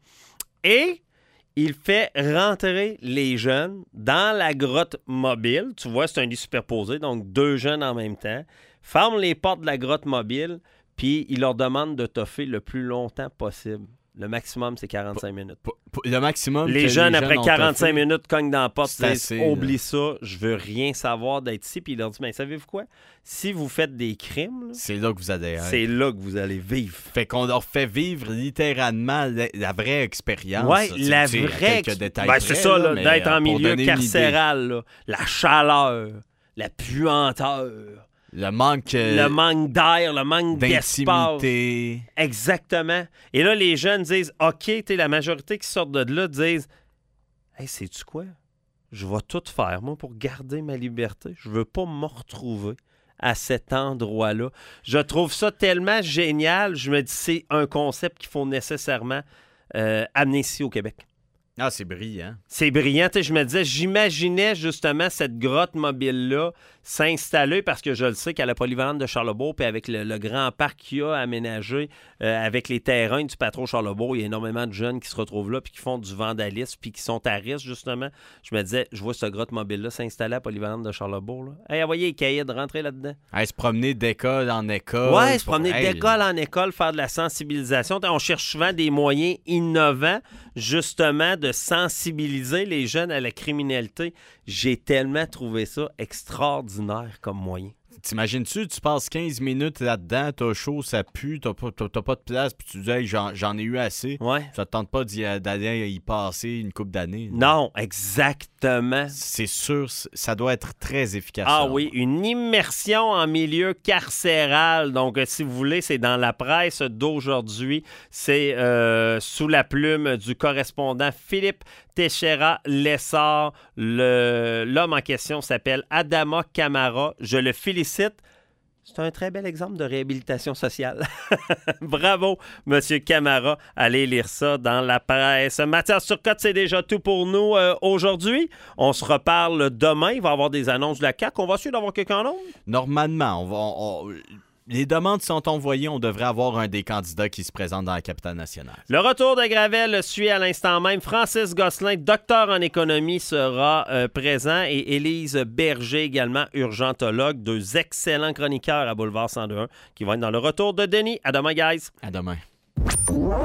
Et il fait rentrer les jeunes dans la grotte mobile. Tu vois, c'est un lit superposé, donc deux jeunes en même temps. Ferme les portes de la grotte mobile, puis il leur demande de toffer le plus longtemps possible. Le maximum, c'est quarante-cinq minutes. P- p- le maximum. Les que jeunes, les après ont quarante-cinq toffé, minutes, cognent dans la porte, c'est disent, assez, oublie là. ça, je veux rien savoir d'être ici. Puis il leur dit, mais savez-vous quoi? Si vous faites des crimes, là, C'est là que vous allez être. c'est là que vous allez vivre. Fait qu'on leur fait vivre littéralement la, la vraie expérience. Oui, Tu- la tu sais, à vraie... quelques détails Ben, près, c'est ça, là, mais, d'être euh, en pour milieu donner une idée. carcéral, là, la chaleur, la puanteur, Le manque euh, le manque d'air, le manque d'espace. d'intimité. Exactement. Et là, les jeunes disent, OK, t'es la majorité qui sortent de là disent, hey, sais-tu quoi? Je vais tout faire, moi, pour garder ma liberté. Je veux pas me retrouver à cet endroit-là. Je trouve ça tellement génial. Je me dis, c'est un concept qu'il faut nécessairement euh, amener ici au Québec. Ah, c'est brillant. C'est brillant. Tu sais, je me disais, j'imaginais justement cette grotte mobile-là s'installer parce que je le sais qu'à la polyvalente de Charlebourg, puis avec le, le grand parc qu'il y a aménagé, euh, avec les terrains du patron Charlebourg, il y a énormément de jeunes qui se retrouvent là puis qui font du vandalisme puis qui sont à risque, justement. Je me disais, je vois cette grotte mobile-là s'installer à la polyvalente de Charlebourg. Là. Hey, envoyez les cahiers de rentrer là-dedans. Hey, se promener d'école en école. Ouais, se pour- promener hey, d'école en école, faire de la sensibilisation. On cherche souvent des moyens innovants, justement, de sensibiliser les jeunes à la criminalité. J'ai tellement trouvé ça extraordinaire comme moyen. T'imagines-tu, tu passes quinze minutes là-dedans, t'as chaud, ça pue, t'as pas, t'as, t'as pas de place, puis tu dis hey, j'en, j'en ai eu assez. Ouais. Ça te tente pas d'y, d'aller y passer une couple d'années. Non, exactement. C'est sûr, ça doit être très efficace. Ah ça. oui, une immersion en milieu carcéral. Donc, si vous voulez, c'est dans la presse d'aujourd'hui. C'est euh, sous la plume du correspondant Philippe Teixeira-Lessard. Le, l'homme en question s'appelle Adama Camara. Je le félicite. C'est un très bel exemple de réhabilitation sociale. Bravo, M. Camara. Allez lire ça dans la presse. Mathias Turcotte, c'est déjà tout pour nous euh, aujourd'hui. On se reparle demain. Il va y avoir des annonces de la C A Q. On va essayer d'avoir quelqu'un d'autre? Normalement, on va... On, on... Les demandes sont envoyées, on devrait avoir un des candidats qui se présente dans la capitale nationale. Le retour de Gravel suit à l'instant même. Francis Gosselin, docteur en économie, sera euh, présent et Élise Berger également, urgentologue, deux excellents chroniqueurs à Boulevard cent deux point un qui vont être dans le retour de Denis. À demain, guys. À demain.